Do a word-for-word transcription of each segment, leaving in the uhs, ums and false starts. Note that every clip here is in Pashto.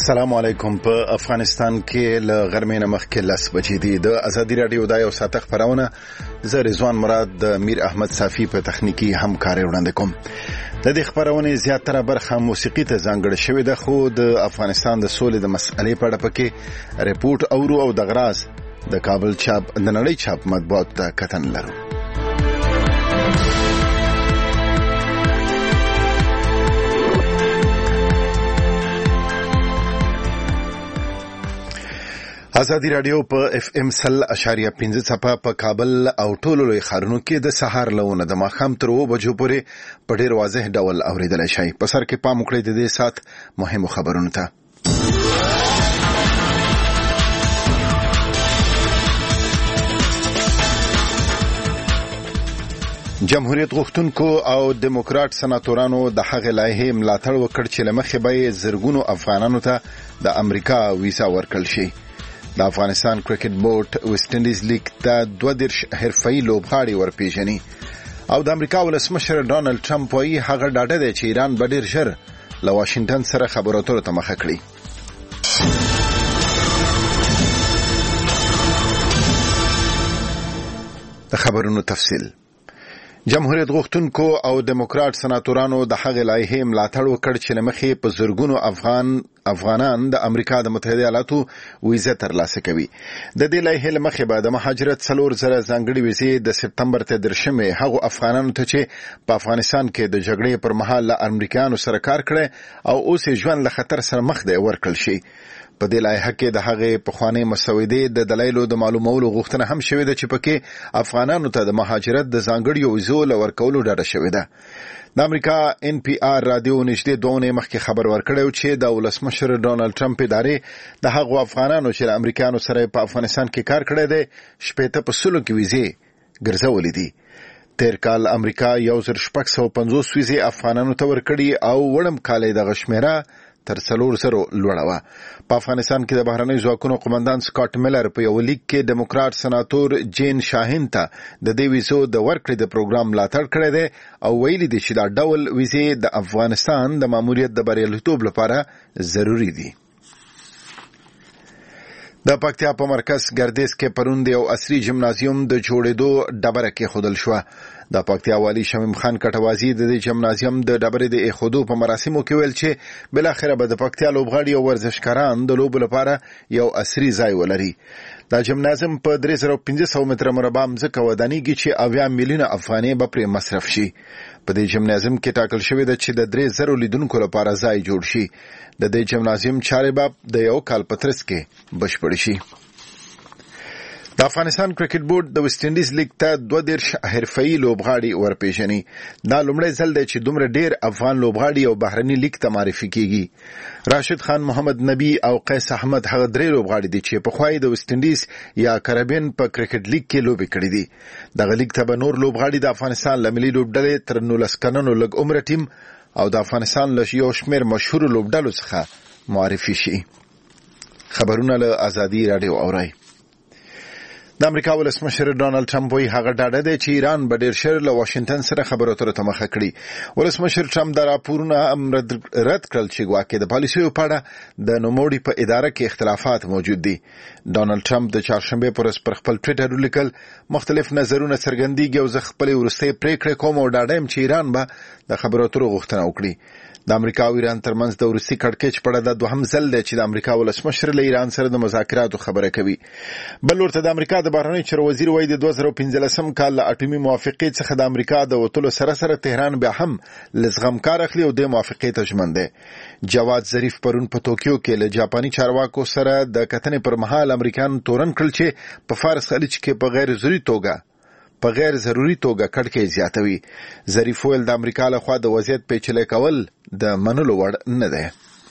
السلام علیکم. په افغانستان کې ل غرمې نه مخکې لس بجې دي. د ازادي رادیو د یو ساعت خبرونه زه رضوان مراد د میر احمد صافی په تخنیکی همکاري وړاندې کوم. د دې خبرونه زیاتره برخه موسیقي ته ځانګړې شوې ده، خو د افغانستان د سولې د مسئلې په اړه پکې ریپورت اورو او د غراز د کابل چاپ د نړۍ چاپ مطبوعات ته کتن لرو. ازادي رادیو په اف ام سل اشاریه پنځه څپه په کابل او ټولو لوی ښارونو کې د سهار لونه د ماښام تر اوه بجو پورې په ډیر واضح ډول اوریدلای شئ. په سر کې پام وکړئ د دې سات مهمو خبرونو ته. جمهوریت غوښتونکو او دیموکرات سناتورانو د هغې لایحې ملاتړ وکړ چې له مخې به یې زرګونو افغانانو ته د امریکا ویزا ورکړل شي. د افغانستان کرکټ بورډ ویسټ انډیز لیګ ته دوه دېرش حرفه‌ایي لوبغاړي ورپېژني او د امریکا ولسمشر ډانلډ ټرمپ وایي هغه ډاډه دی چې ایران به ډېر ژر له واشنګټن سره خبرو اترو ته مخه کړي. د خبرونو تفصیل. جمهوریت غوښتونکو او دیموکرات سناتورانو د هغې لایحې ملاتړ وکړ چې له مخې په زرګونو افغان افغانان د امریکا د متحده ایالاتو ویزه ترلاسه کوي. د دې لایحې له مخې به د مهاجرت څلور زره ځانګړي ویزې د سپتمبر ته درشمې هغو افغانانو ته چې په افغانستان کې د جګړې پر مهال له امریکایانو سره کار کړی او اوس یې ژوند له خطر سره مخ دی ورکړل شي. په دې لایحه کې د هغې پخوانۍ مسودې د دلایلو د معلومولو غوښتنه هم شوې ده چې پکې افغانانو ته د مهاجرت د ځانګړیو ویزو له ورکولو ډډه شوې ده. د امریکا ان پی آر رادیو نږدې دوه اونۍ مخکې خبر ورکړی چې د ولسمشر ډانلډ ټرمپ ادارې د هغو افغانانو چې له امریکایانو سره په افغانستان کې کار کړی دی شپېته په سلو کې ویزې ګرځولې دي. تیر کال امریکا یو زر شپږ سوه پنځوس ویزې افغانانو ته ورکړي او وړم کال یې دغه شمېره تر څلور زرو لوړه وه. په افغانستان کې د بهرنیو ځواکونو قمندان سکاټ میلر په یو لیک کې دیموکرات سناتور جین شاهین ته د دې ویزو د ورکړې د پروګرام ملاتړ کړی دی او ویلي دي چې دا ډول ویزې د افغانستان د ماموریت د بریالیتوب لپاره ضروري دي. د پکتیا په مرکز ګردیز کې پرون د یو عصري جمنازیوم د جوړېدو ډبره کېښودل شوه. د پکتیا والي شمیم خان کټوازي د دې جمنازیوم د ډبرې د ایښودو په مراسمو کې ویل چې بالاخره به د پکتیا لوبغاړي او ورزشکاران د لوبو لپاره یو عصري ځای ولري. دا جمنازیوم په درې زره پنځه سوه متره مربع مځکه ودانیږي چې اویا میلیونه افغانۍ به پرې مصرف شي. په دې جمنازیوم کې ټاکل شوې ده چې د درې زرو لیدونکو لپاره ځای جوړ شي. د دې جمنازیوم چارې به د یو کال په ترڅ کې بشپړ شي. د افغانستان کرکټ بورډ د ویسټ انډیز لیګ ته دوه دېرش حرفه‌ایي لوبغاړي ورپېژني. دا لومړی ځل دی چې دومره ډېر افغان لوبغاړي او بهرني لیګ ته معرفي کېږي. راشد خان محمد نبی او قیس احمد هغه درې لوبغاړي دي چې پخوا یې د ویسټ انډیز یا کریبین په کرکټ لیګ کې لوبې کړې دي. دغه لیګ ته به نور لوبغاړي د افغانستان له ملي لوبډلې تر نولس کلنو لږ عمره ټیم او د افغانستان له یو شمېر مشهورو لوبډلو څخه معرفي شي. خبرونه له ازادي رادیو اورئ. د امریکا ولسمشر ډانلډ ټرمپ وایي هغه ډاډه دی چې ایران به ډېر ژر له واشنګټن سره خبرو اترو ته مخه کړي. ولسمشر ټرمپ دا راپورونه رد کړل چې ګواکې د پالیسیو په اړه د نوموړي په اداره کې اختلافات موجود دي. ډانلډ ټرمپ د چهارشنبې پر ورځ پر خپل ټویټر ولیکل مختلف نظرونه څرګندېږي او زه خپلې وروستۍ پرېکړې کوم او ډاډه یم چې ایران به د خبرو اترو غوښتنه وکړي. د امریکا او ایران ترمنځ د وروستي کړکېچ په اړه دا دوهم ځل دی چې د امریکا ولسمشر له ایران سره د مذاکراتو خبره کوي. بل ورته د امریکا د بهرنیو چارو وزیر وایي د دوه زره پنځلسم کال له اټومي موافقې څخه د امریکا د وتلو سره سره تهران بیا هم له زغم کار اخلي او د موافقې ته ژمن دی. جواد ظریف پرون په توکیو کې له جاپاني چارواکو سره د کتنې پر مهال امریکایان تورن کړل چې په فارس خلیج کې په غیر ضروري توګه په غیر ضروري توګه کړکېچ زیاتوي. ظریف ویل د امریکا لخوا د وضعیت پیچلی کول د منلو وړ نه دی.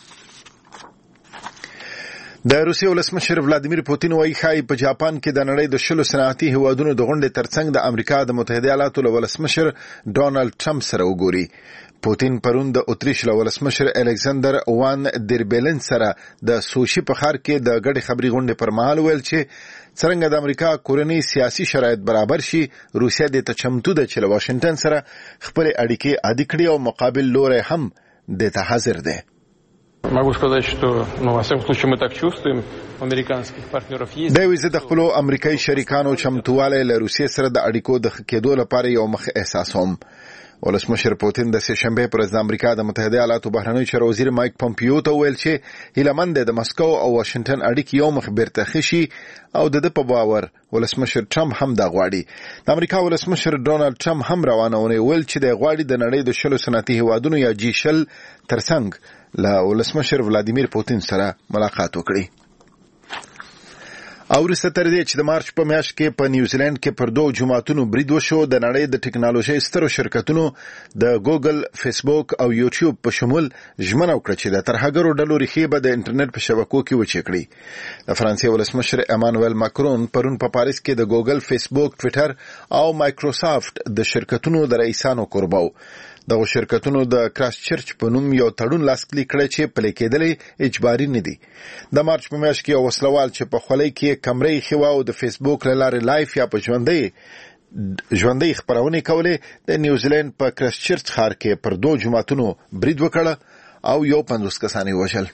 د روسیې ولسمشر ولادیمیر پوتین وایي ښایي په جاپان کې د نړۍ د شلو صنعتي هیوادونو د غونډې ترڅنګ د امریکا د متحده ایالاتو له ولسمشر ډانلډ ټرمپ سره وګوري. پوتین پرون د اتریش له ولسمشر الکساندر وان در بیلن سره د سوشي په ښار کې د ګډې خبري غونډې پر مهال ویل چې څرنګه د امریکا کورنۍ سیاسي شرایط برابر شي روسیه د تچمتو د چې له واشنګټن سره خپل اړیکې عادي کړي او مقابل لوري هم د ته حاضر ده. Могу сказать, что, ну, во всяком случае, мы так чувствуем. У американских партнеров есть. دا ویزه د خپل امریکایي شریکانو چمتواله له روسیې سره د اړیکو د کېدو لپاره یو مخ احساسوم. ولسمشر پوتین د سه شنبه پر د امریکا د متحده ایالاتو بهرنیو چارو وزیر مایک پومپیو ته ویل چې هیلمند د مسکو او واشنگټن اړیکې یو مخ بیرته خشي او د په باور ولسمشر ټرمپ هم دا غواړي. د امریکا ولسمشر ډونالد ټرمپ هم روانونه ویل چې د غواړي د نړۍ د شلو صنعتي هیوادونو یا جی شل ترڅنګ له ولسمشر ولادیمیر پوتین سره ملاقات وکړي. او وروسته تر دې چې د مارچ په میاشت کې په نیوزیلند کې پر دوه جماعتونو برید وشو، د نړۍ د ټکنالوژۍ سترو شرکتونو د ګوګل، فیسبوک او یوټیوب په شمول ژمنه وکړه چې د ترهګرو ډلو ریښې به د انټرنیټ په شبکو کې وچې کړي. د فرانسې ولسمشر امانوئل ماکرون پرون په پاریس کې د ګوګل، فیسبوک، ټویټر او مایکروسافت د شرکتونو د رئیسانو کوربو. دغه شرکتونو د کراس چرچ په نوم یو تړون لاسلیک کړی چې پلي کېدلی اجباري نه دي. د مارچ په میاشت کې یو وسلوال چې په خولۍ کې کمرې ایښې او د فیسبوک له لارې لایف یا په ژوندۍ ژوندۍ خپرونې کولې د نیوزیلند په کراس چرچ ښار کې پر دوه جوماتونو برید وکړ او یو پنځوس کسان یې وژل.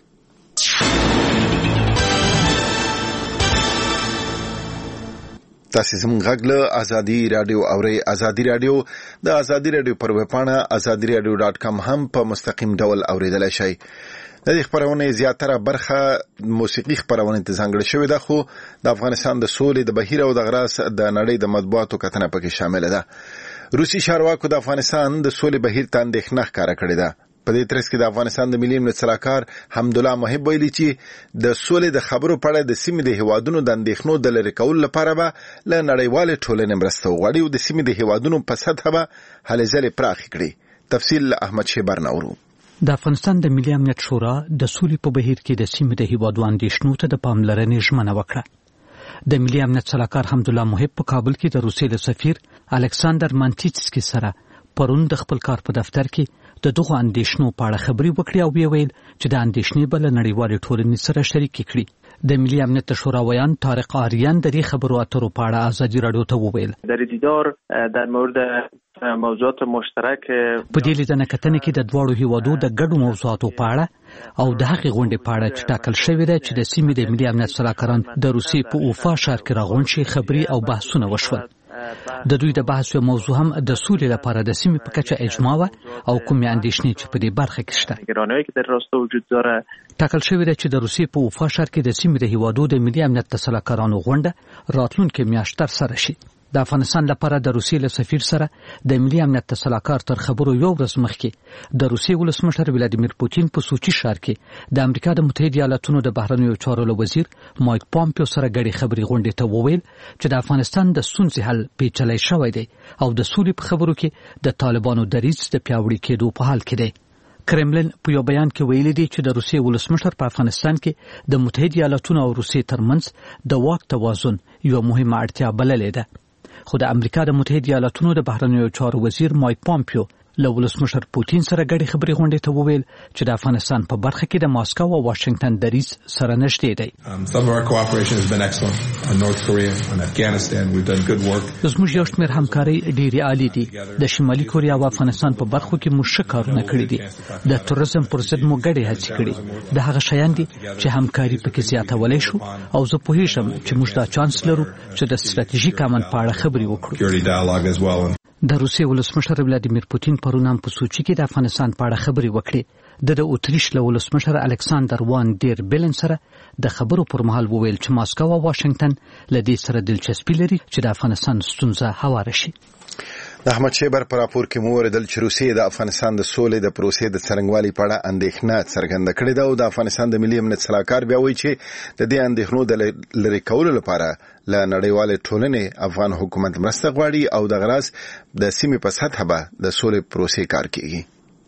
تاسو زموږ غږ له ازادي رادیو اورئ. ازادي رادیو د ازادي رادیو پر ویبپاڼه ازادي رادیو ډاټ کام هم په مستقیم ډول اوریدلای شئ. د دې خبرونه زیاتره برخه موسیقي خبرونه ته ځانګړې شوې ده، خو د افغانستان د سولې د بهیر او د غراس د نړۍ د مطبوعاتو کتنه پکې شامل ده. روسي چارواکو د افغانستان د سولې بهیر ته اندېښنه ښکاره کړې ده. په دې ترڅ کې د افغانستان د ملي امنیت سلاکار حمدالله محب ویلي چې د سولې د خبرو په اړه د سیمې د هیوادونو د اندېښنو د لرې کولو لپاره به له نړیوالې ټولنې مرسته وغواړي او د سیمې د هیوادونو په سطحه به هلې ځلې پراخې کړي. تفصیل احمد شیبر نورو. د افغانستان د ملي امنیت شورا د سولې په بهیر کې د سیمې د هیوادو اندېښنو ته د پاملرنې ژمنه وکړه. د ملي امنیت سلاکار حمدالله محب په کابل کې د روسیې له سفیر الکساندر مانټیټسکي سره پرون د خپل کار په دفتر کې د دغه اندېښنو په اړه خبرې وکړې او ویل چې د اندېښنې بل نړیوالې ټولنې سره شریک کړي. د ملي امنیت شورا ویان طارق آریان د دې خبرو اترو په اړه ازادي رادیو ته وویل. در دیدار در مورد موضوعات مشترک په دې لیدنه کتنه کې د دواړو هیوادو د ګډو موضوعاتو په اړه او د هغې غونډې په اړه چې ټاکل شوې ده چې د سیمې د ملي امنیت سلاکاران د روسیې په اوفا ښار کې راغونډ شي خبرې او بحثونه وشول. د دوی د بحث یو موضوع هم د سولې لپاره د سیمې په کچه اجماع و او کومې اندېښنې چې په دې برخه کې شته. ټاکل شوې ده چې د روسیې په اوفا ښار کې د سیمې د هیوادو د ملي امنیت د سلاکارانو غونډه راتلونکې میاشت ترسره شي. د افغانستان لپاره د روسیې له سفیر سره د ملي امنیت د سلاکار تر خبرو یو ورځ مخکې د روسیې ولسمشر ولادیمیر پوتین په سوچي ښار کې د امریکا د متحده ایالاتونو د بهرنیو چارو وزیر مایک پومپیو سره ګډې خبرې غونډې ته وویل چې د افغانستان د ستونزې حل پیچلی شوی دی او د سولې په خبرو کې د طالبانو دریځ د پیاوړي کېدو په حال کې دی. کرملن په یو بیان کې ویلي دی چې د روسیې ولسمشر په افغانستان کې د متحده ایالاتونو او روسیې ترمنځ د واک توازن یو مهمه اړتیا بللې ده. خو د امریکا د متحده ایالاتونو د بهرنیو چارو وزیر مایک پومپیو له ولسمشر پوتین سره ګډې خبرې غونډې ته وویل چې د افغانستان په برخه کې د ماسکو او واشنگټن دریځ سره نږدې دی. زموږ یو شمېر همکارۍ ډېرې عالي دي. د شمالي کوریا او افغانستان په برخو کې موږ ښه کارونه کړي دي. د تروریزم پر ضد مو ګډې هڅې کړي. د هغه شیان دي چې همکاري پکې زیاتولی شو او زه پوهېږم چې موږ دا چانس لرو چې د ستراتیژیک امن په اړه خبرې وکړو. د روسیې ولسمشر ولادیمیر پوتین پرون هم په سوچي کې د افغانستان په اړه خبرې وکړې. د د اتریش له ولسمشر الکساندر وان ډیر بیلن سره د خبرو پر مهال وویل چې ماسکو او واشنگټن له دې سره دلچسپي لري چې د افغانستان ستونزه هواره شي. د احمد شیبر پر راپور کې مو ورېدل چې روسیې د افغانستان د سولې د پروسې د څرنګوالي په اړه اندېښنه څرګنده کړې ده او د افغانستان د ملي امنیت سلاکار بیا وایي چې د دې اندېښنو د لرې کولو لپاره له نړیوالې ټولنې افغان حکومت مرسته غواړي او د غراس د سیمې په سطحه به د سولې پروسې کار کوي.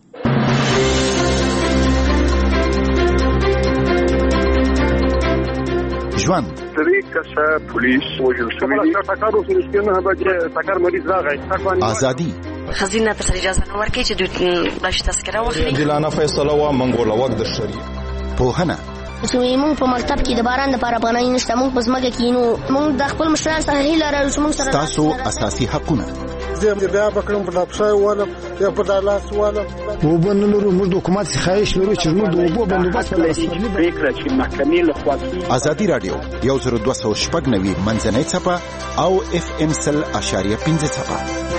ژوند سری کسه پولیس وجل شوی تاکارو سرسکینه به تاکار مریض راغی. ازادي خزینه پر اجازه نه ورکړي چې دوی باش تذکره واخلي. جلانه فیصله وا منګوله وخت د شریعه پوهنه زموږ په مکتب کې د باران لپاره پناه نشته. موږ په ځمکه کې نو موږ د خپل مشرانو سره هیله لرو چې موږ سره تاسو اساسي حقونه زه بیا بکرم په دپښه ولم یا په دلاس ولم اوبه نه لرو. موږ د حکومت خواهش لرو چې موږ د اوبو بندوبست پرېکړه چې محکمې لخوا ازادي رادیو یو زر دوه سوه شپږ نوي منځنۍ څپه او اف ام سل اشاریه پنځه څپه.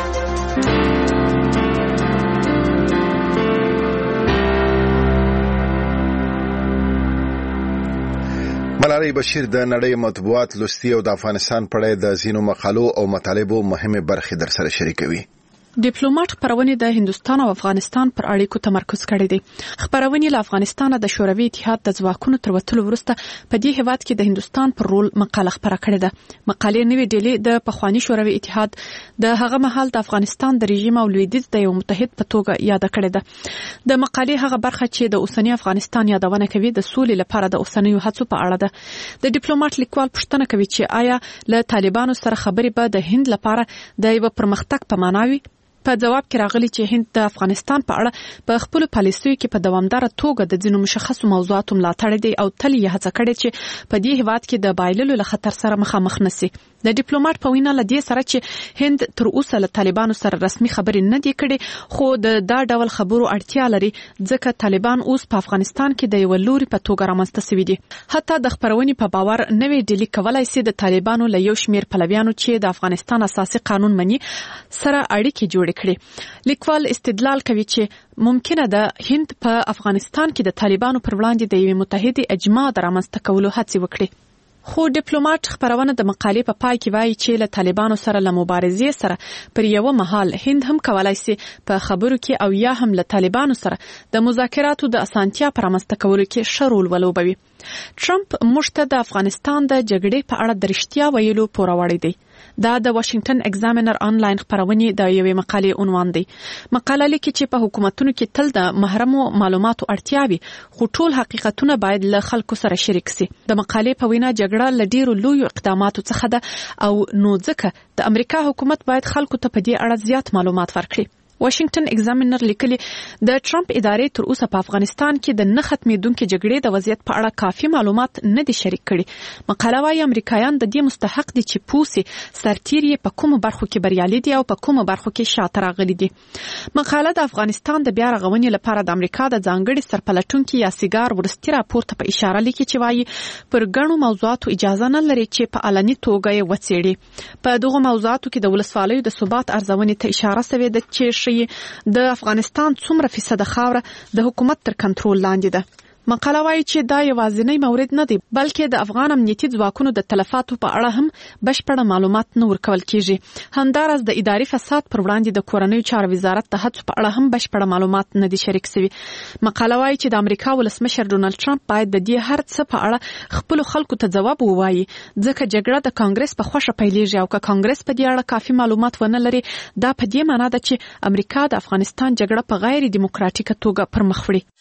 ملالۍ بشیر د نړۍ مطبوعات لوستي او د افغانستان په اړه د ځینو مقالو او مطالبو مهمه برخې در سره شریکوي. ډیپلوماټ خبرونه د هندستان او افغانستان پر اړیکو تمرکز کړی دی. خبرونه له افغانستان د شوروي اتحاد د ځواکونو تر وتلو وروسته په دې هیواد کې د هندستان پر رول مقاله خبره کړې ده. مقالې نوې ډیلي د پخوانی شوروي اتحاد د هغه مهال د افغانستان د رژیم او لویدیځ د یو متحد په توګه یاد کړې ده. د مقالې هغه برخه چې د اوسنی افغانستان یادونه کوي د سولې لپاره د اوسنیو هڅو په اړه ده. د ډیپلوماټ لیکوال پوښتنه کوي چې آیا له طالبانو سره خبرې به د هند لپاره د یو پرمختګ په معنا وي. په جواب کې راغلي چې هند د افغانستان په اړه په خپل پالیسیو کې په دوامدار توګه د ځینو مشخصو موضوعاتو ملاتړ دی او تل یې هڅه کړې چې په دې هیواد کې د بایللو له خطر سره مخامخ نشي. د ډیپلوماټ په وینا له دې سره چې هند تر اوسه له طالبانو سره رسمي خبرې نه دي کړې، خو د دا ډول خبرو اړتیا لري ځکه طالبان اوس په افغانستان کې د یو لوري په توګه رامنځته شوي دي. حتی د خبرونې په باور نوې ډیلي کولای شي د طالبانو له یو شمیر پلویانو چې د افغانستان اساسي قانون مني سره اړیکې جوړ کړي. لیکوال استدلال کوي چې ممکنه ده هند په افغانستان کې د طالبانو پر وړاندې د یو متحد اجماع د رامنځته کولو هڅه وکړي. خو ډیپلوماټ خبرونه د مقالې په پای کې وایي چې له طالبانو سره له مبارزې سره پر یو مهال هند هم کولای شي په خبرو کې او یا هم له طالبانو سره د مذاکراتو د اسانتیا پر رامنځته کولو کې ښه رول ولوبوي. ټرمپ موږ ته د افغانستان د جګړې په اړه د رښتیا ویلو پوروړی دی. دا د واشنگټن ایگزامینر آنلاین خبرونه د یوې مقالې عنوان دی. مقاله لیکي چې په حکومتونو کې تل د محرمو معلوماتو اړتیا وي، خو ټول حقیقتونه باید له خلکو سره شریک شي. د مقالې په وینا جګړه له ډیرو لویو اقداماتو څخه ده او نو ځکه د امریکا حکومت باید خلکو ته په دې اړه زیات معلومات ورکړي. واشنگټن ایگزامینر لیکلي د ټرمپ ادارې تر اوسه په افغانستان کې د نه ختمېدونکو جګړې د وضعیت په اړه کافي معلومات نه دي شریک کړي. مقاله وايي امریکایان د دې مستحق دي چې پوسي سرتیري په کومو برخو کې بریالي دي او په کومو برخو کې شاته راغلي دي. مقاله د افغانستان د بیا رغونې لپاره د امریکا د ځانګړي سرپلټونکي یا سیګار ورستي راپور ته په اشاره لیکي چې وايي پر ګڼو موضوعاتو اجازه نه لري چې په علني توګه یې وڅېړي. په دغه موضوعاتو کې د ولسوالیو د ثبات ارزونې ته اشاره شوې ده چې د افغانستان څومره فیصد خاوره د حکومت تر کنټرول لاندې ده. مقاله وايي چې دا یوازینی مورد نه دی بلکې د افغان امنیتي ځواکونو د تلفاتو په اړه هم بشپړ معلومات نه ورکول کیږي. همدارس د اداري فساد پر وړاندې د کورنیو چارو وزارت د هڅو په اړه هم بشپړ معلومات نه دي شریک شوي. مقاله وايي چې د امریکا ولسمشر ډونالد ټرمپ باید د دې هر څه په اړه خپل خلکو ته ځواب ووایي ځکه جګړه د کانګرس په خوښه پیلېږي او که کانګرس په دې اړه کافي معلومات ونه لري دا په دې معنی ده چې امریکا د افغانستان جګړه په غیر دیموکراتیکه توګه پر مخ وړي.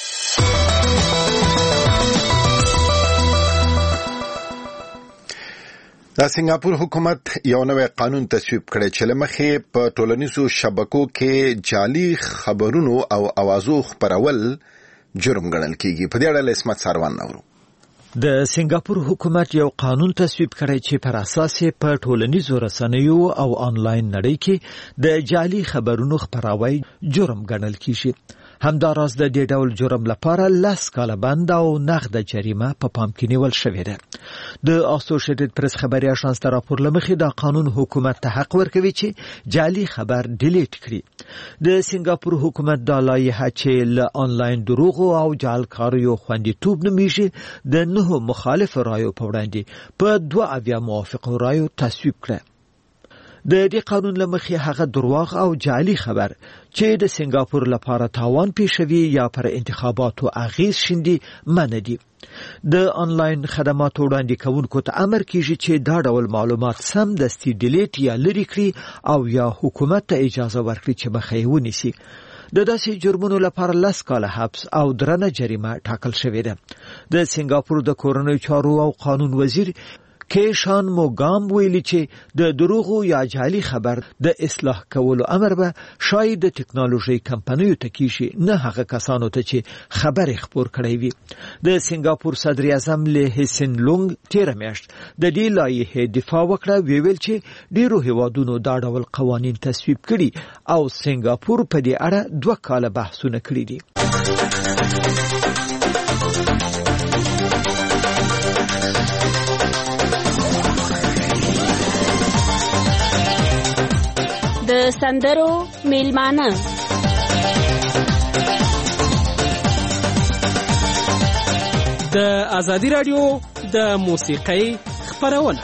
د سنگاپور حکومت یو نوی قانون تصویب کړی چې لمخې په ټولنیزو شبکو کې جعلي خبرونو او اوازو خپرول جرم ګڼل کیږي. په دې اړه اسمت ساروان نورو. د سنگاپور حکومت یو قانون تصویب کړی چې پر اساس په ټولنیزو رسنیو او آنلاین نړۍ کې د جعلي خبرونو خپراوی جرم ګڼل کیږي. همداراز د دې ډول جرم لپاره لس کاله بند او نقد جریمه په پام کې نیول شوې ده. د اسوسییټډ پریس خبري اژانس تر راپور لمخې دا قانون حکومت ته حق ورکوي چې جعلي خبر ډیلیټ کړي. د سنگاپور حکومت دا لایحه چې له آنلاین دروغ او جعلکاریو خوندیتوب نومیږي د نه مخالف رایو په وړاندې په دوه اویا موافق رایو تصویب کړه. د دې قانون لمخې هغه درواغ او جعلي خبر چې د سنگاپور لپاره تاوان پیښوي یا پر انتخاباتو اغیز شیندي منع دي. د آنلاین خدماتو وړاندې کوونکو ته امر کیږي چې دا ډول معلومات سم دستي ډیلیټ یا لري کړي او یا حکومت ته اجازه ورکړي چې مخه یې ونیسي. د داسې جرمونو لپاره لس کاله حبس او درنه جریمه ټاکل شوې ده. د سنگاپور د کورنیو چارو او قانون وزیر کیشان موګام ویلي چې د دروغو یا جعلي خبر د اصلاح کولو امر به شاید د ټکنالوژي کمپنیو ته کیشي، نه هغه کسانو ته چې خبرې خپور کړی وي. د سنگاپور صدر اعظم لی هسین لونګ تیر میاشت د دې لایحې دفاع وکړه، ویل چې ډیرو هیوادونو دا ډول قوانین تصویب کړي او سنگاپور په دې اړه دوه کاله بحثونه کړي دي. د سندرو میلمانه د ازادي رادیو د موسیقۍ خبرونه.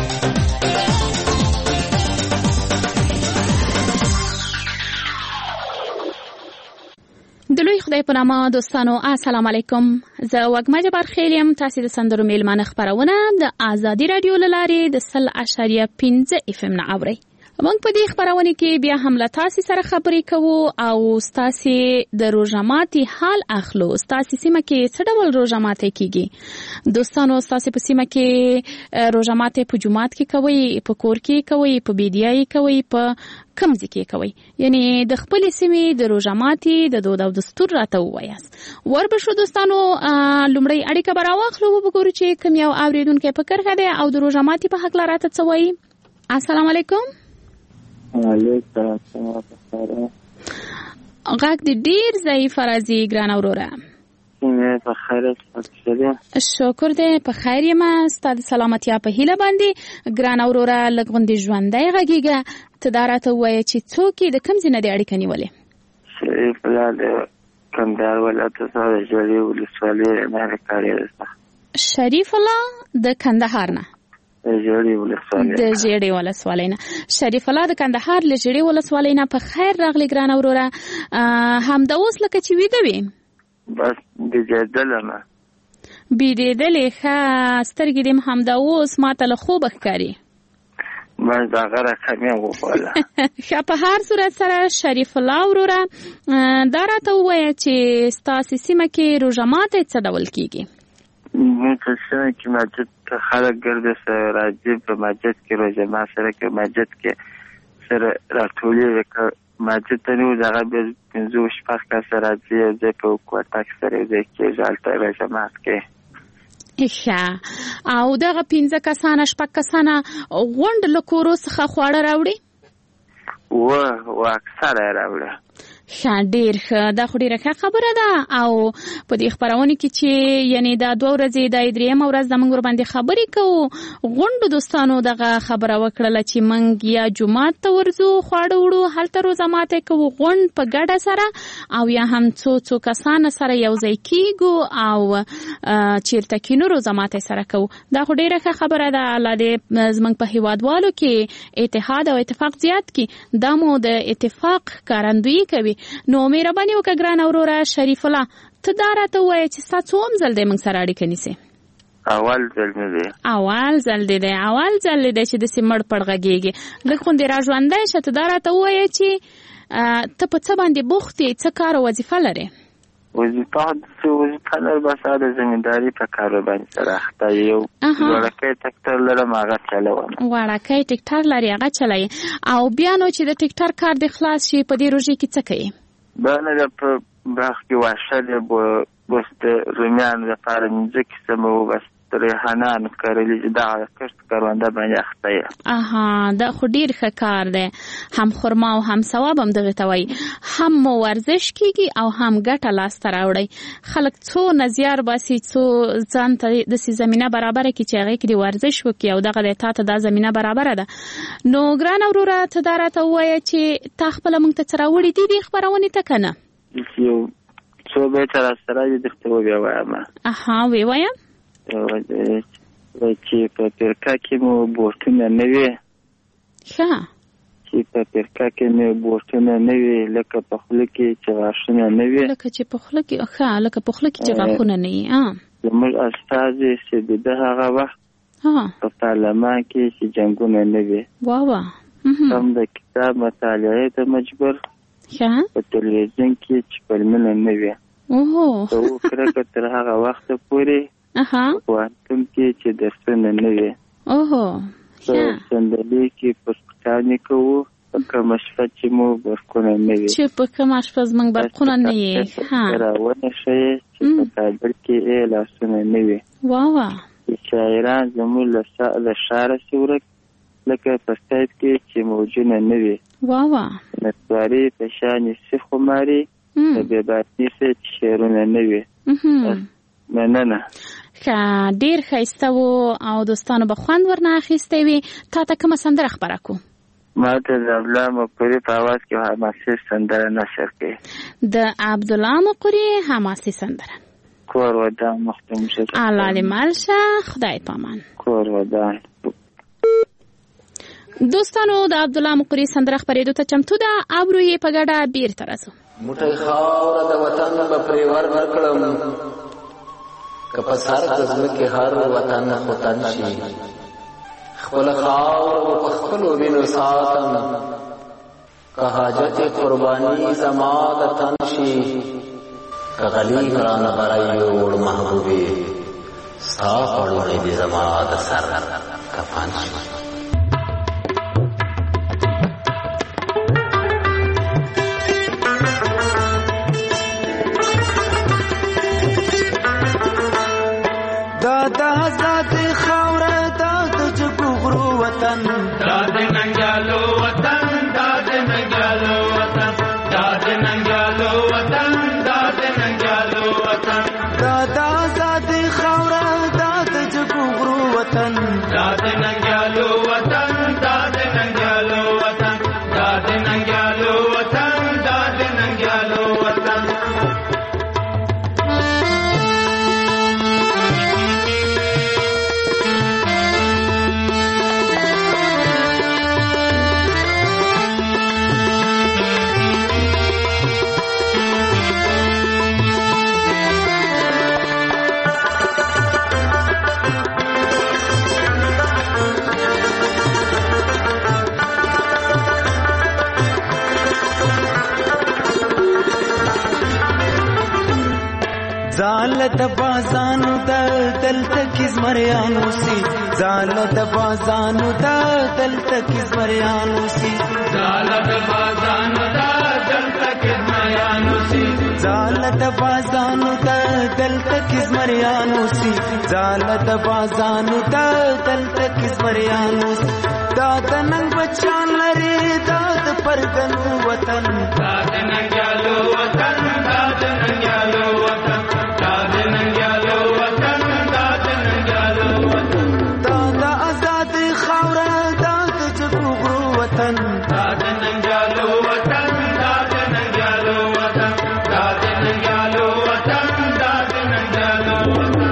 د لوی خدای په نامه دوستانو السلام علیکم. زه وګما جبار خیل یم. تاسو د سندرو میلمانه خبرونه د ازادي رادیو لارې د سل اشاریه پنځه اف ام نه اورئ. موږ په دې خبرونه کې بیا هم له تاسو سره خبرې کوو او تاسو د روژه ماتي حال اخلو. تاسو سیمه کې څه ډول روژه ماتي کیږي؟ دوستانو تاسو په سیمه کې روژه ماتي په جمعات کې کوي، په کور کې کوي، په بیډیای کوي، په کوم ځای کې کوي؟ یعنی د خپل سیمې د روژه ماتي د دود او دستور راته وایاست. وربشو دوستانو لومړی اړیکه براواخلو وګورو چې کوم یو اوریدونکو په کرغه دی او د روژه ماتي په حق لراته څه وایي. السلام علیکم. علیکم السلام. غږ دې ډیر ضعیف راځي ګران اوروره. څنګه په خیر اوسئ؟ شکر دې په خیر یم. ستاسو سلامتیا په هیله باندې ګران اوروره لګوندې ژوندۍ غږیږه. ته دا راته وایې چې څوک د کوم ځای نه دې اړیکه نیولې؟ شریف الله د کندهار ولایت څخه جړې ولسوالۍ نه راکړې. شریف الله د کندهار نه د جړې ولسوالۍ د جړې ولسوالۍ نه. شریف الله د کندهار له جړې ولسوالۍ نه په خیر راغلی ګران اوروره. هم د اوس لکه چې ویده وي بس بېدېدله نه بېدېدلې ښه سترګې دې هم د اوس ماته له خوبه ښکاري. بس دغه رقم یې وخوړله. ښه په هر صورت سره شریف الله وروره دا راته ووایه چې ستاسې سیمه کې روژه ماتی څه ډول کیږي؟ موږ په سیمه کې مسجد ته خلک ګرده سره راځي، په مسجد کې روژه مات سره کې مسجد کې سره راټولېږي. که مسجد ته نه وو هغه بیا پنځه شپږ کسه راځي یو ځای په کوټه کې سره یو ځای کېږي، هلته روژه مات کوي. ښه او دغه پنځه کسانه شپږ کسانه غونډ له کورو څخه خواړه راوړي؟ و و اکثره یې راوړي. ښه ډېر ښه. دا خو ډېره ښه خبره ده. او په دې خپرونه کې چې یعنی دا دوه ورځې دا درېیمه ورځ ده موږ ورباندې خبرې کوو. غونډو دوستانو دغه خبره وکړله چې موږ یا جومات ته ورځو خواړه وړو، هلته روژه ماتی کوو غونډ په ګډه سره، او یا هم څو څو کسانه سره یو ځای کیږو او چیرته کینو روژه ماتی سره کوو. دا خو ډېره ښه خبره ده. الله دې زموږ په هیوادوالو کې اتحاد او اتفاق زیات کړي. دا مو د اتفاق ښکارندویي کوي. نو مهرباني وکړه ګران اوروره شریف الله ته دا راته ووایه چې ستا څوم ځل دی موږ سره اړیکه نیسې؟ اول ځل مې دی. اول ځل دی دی اول ځل دی چې داسې مړ پړ غږېږي. لږ خوندې را ژوندی شه. ته دا راته ووایه چې ته په څه باندې بوخت یې، څه کار او وظیفه لرې؟ وظیفه وظیفه لرم بس د زمینداري په کار باندې سره اخته یو وړکی ټکټر لرم هغه چلوم. وړکی ټکټر لري هغه چلوي. او بیا نو چې د ټکټر کار دې خلاص شي په دې روژې کې څه کوي؟ بله په باغ کې واښه دی، بس د رومیانو دپاره مځکې سموو، بس ریحانان کرلی چې دغه کښت کرونده باندې اخته یم. اها دا خو ډېر ښه کار دی. هم خرما او هم ثواب هم دغې ته وایي. هم مو ورزش کیږي او هم ګټه لاسته راوړئ. خلک څو نزیار باسي، څو ځان ته داسې زمینه برابره کړي چې هغې کې دې ورزش وکړي او دغه دی تا ته دا زمینه برابره ده. نو ګرانه وروره ته دا راته ووایه چې تا خپله موږ ته څه راوړي دي دې خپرونې ته که نه؟ یو څو بیته راسره دي درته وبیا وایم. اها ویې وایم. چې په پیرکا کې مو بوټونه نه وي. ښه چې په پیرکا کې مو بوټونه نه وي، لکه په خوله کې چې غاښونه نه وي. لکه چې په خوله کې ښه لکه په خوله کې چې غاښونه نه وي. زموږ استازي چې د هغه وخت په پارلمان کې چې جنګونه نه وي. واه هم د کتاب مطالعې ته مجبور. ښه په تلویزیون کې چې فلمونه نه وي. اوه ته وکړه تر هغه وخته پورې اها پوهنتون کې چې درسونه نه وي. اوهو سندلې کې پسکتانې کوو په کوم شپه چې مو برقونه نه وي چې په کوم شپه زموږ برقونه نه وي راونه شي چې په کابل کې یې لاسونه نه وي واه شاعران زموږ له ښاره سورک لکه په سایت کې چې موجونه نه وي واه نسواري په شان سي خماري د بېباري څه شعرونه نه وي مننه که ډیر ښایسته و او دوستانو به خوند ورنه اخیستی وي. تا ته کومه سندره خپره کو؟ ما ته د عبدالله مقري په اواز کې حماسي سندره نشر کړي. د عبدالله مقري حماسي سندره کور ودان مختم شد الله دې مل شه. خدای پامان. کور ودان. دوستانو د عبدالله مقري سندره خپرېدو ته چمتو ده. ابرو یې په ګډه بیرته راځو. موټی خاوره د وطن به پرې ور ورکړم که په سر د ځمکې هر وطن خوتن شي خپله خاوره په خپلو وینو ساتم که حاجت قرباني زما د تن شي که غلی ګرانه بری وړ محبوبې ستا پړونی دې زما د سر کفن شي. دا د آزاد خاوره دا د جګو وطن دا د ننګالو وطن دا د ننګالو وطن دا د ننګالو وطن دا د ننګالو وطن دا د آزاد خاوره دا د جګو وطن دا د ننګالو وطن دا د ننګالو وطن دا د ننګالو وطن دا د ننګالو وطن زال د بازانو د دلته کزمریانو سي زال د بازانو د دلته کزمریانو سي زال د بازانو د دلته کزمریانو سي زال د بازانو د دلته کزمریانو سي زال د بازانو د دلته کزمریانو سي دا د نن بچان لري دا د پرګنو وطن دا د ننګالو وطن دا د ننګالو وطن دا د ننګالو وطن دا د ننګالو وطن دا د آزاد خاوره دا د جګو وطن دا د ننګالو وطن دا د ننګالو وطن دا د ننګالو وطن دا د ننګالو وطن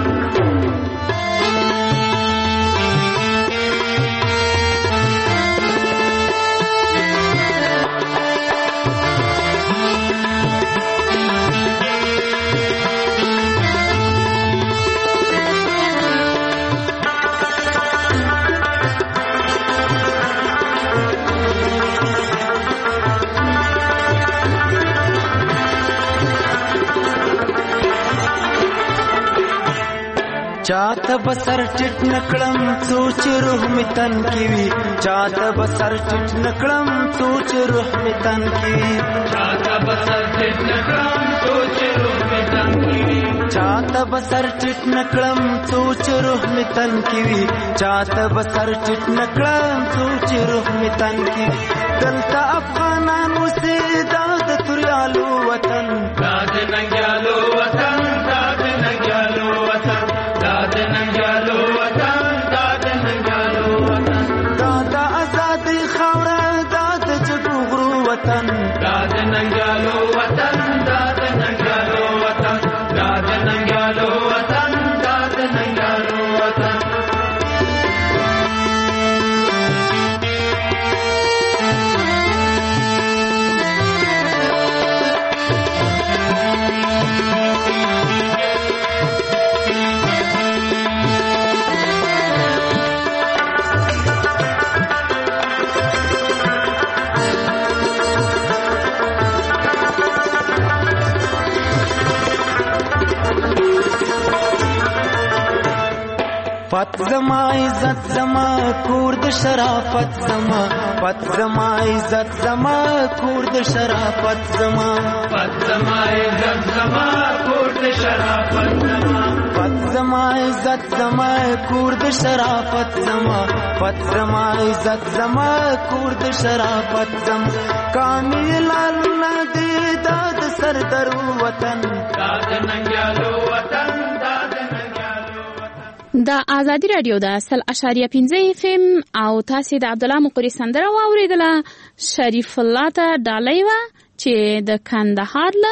چاته بسر ټټ نکړم سوچ روح می تن کی وی چاته بسر ټټ نکړم سوچ روح می تن کی وی چاته بسر ټټ نکړم سوچ روح می تن کی وی چاته بسر ټټ نکړم سوچ روح می تن کی وی چاته بسر ټټ نکړم سوچ روح می تن کی دلته افغانانو سي دا د تریالو وطن دا د ننګالو وطن دا د ننګالو وطن دا د ننګالو وطن دا د ننګالو وطن دا د آزاد خاوره دا د جګو وطن دا د ننګالو وطن دا د ننګالو وطن دا د ننګالو وطن دا د ننګالو وطن زما عزت زما کور د شرافت زما پت زما عزت زما کور د شرافت زما پت زما عزت زما کور د شرافت زما پت زما عزت زما کور د شرافت زما پت زما عزت زما کور د شرافت زما کامل ندی داد سر درو وطن داد ننګیالو وطن د آزادي رادیو د اصل اشاریه پنځه اف ام او تاسو د عبد الله مقری سندره واوریدله. شریف الله ته ډالۍ و چې د کندهار له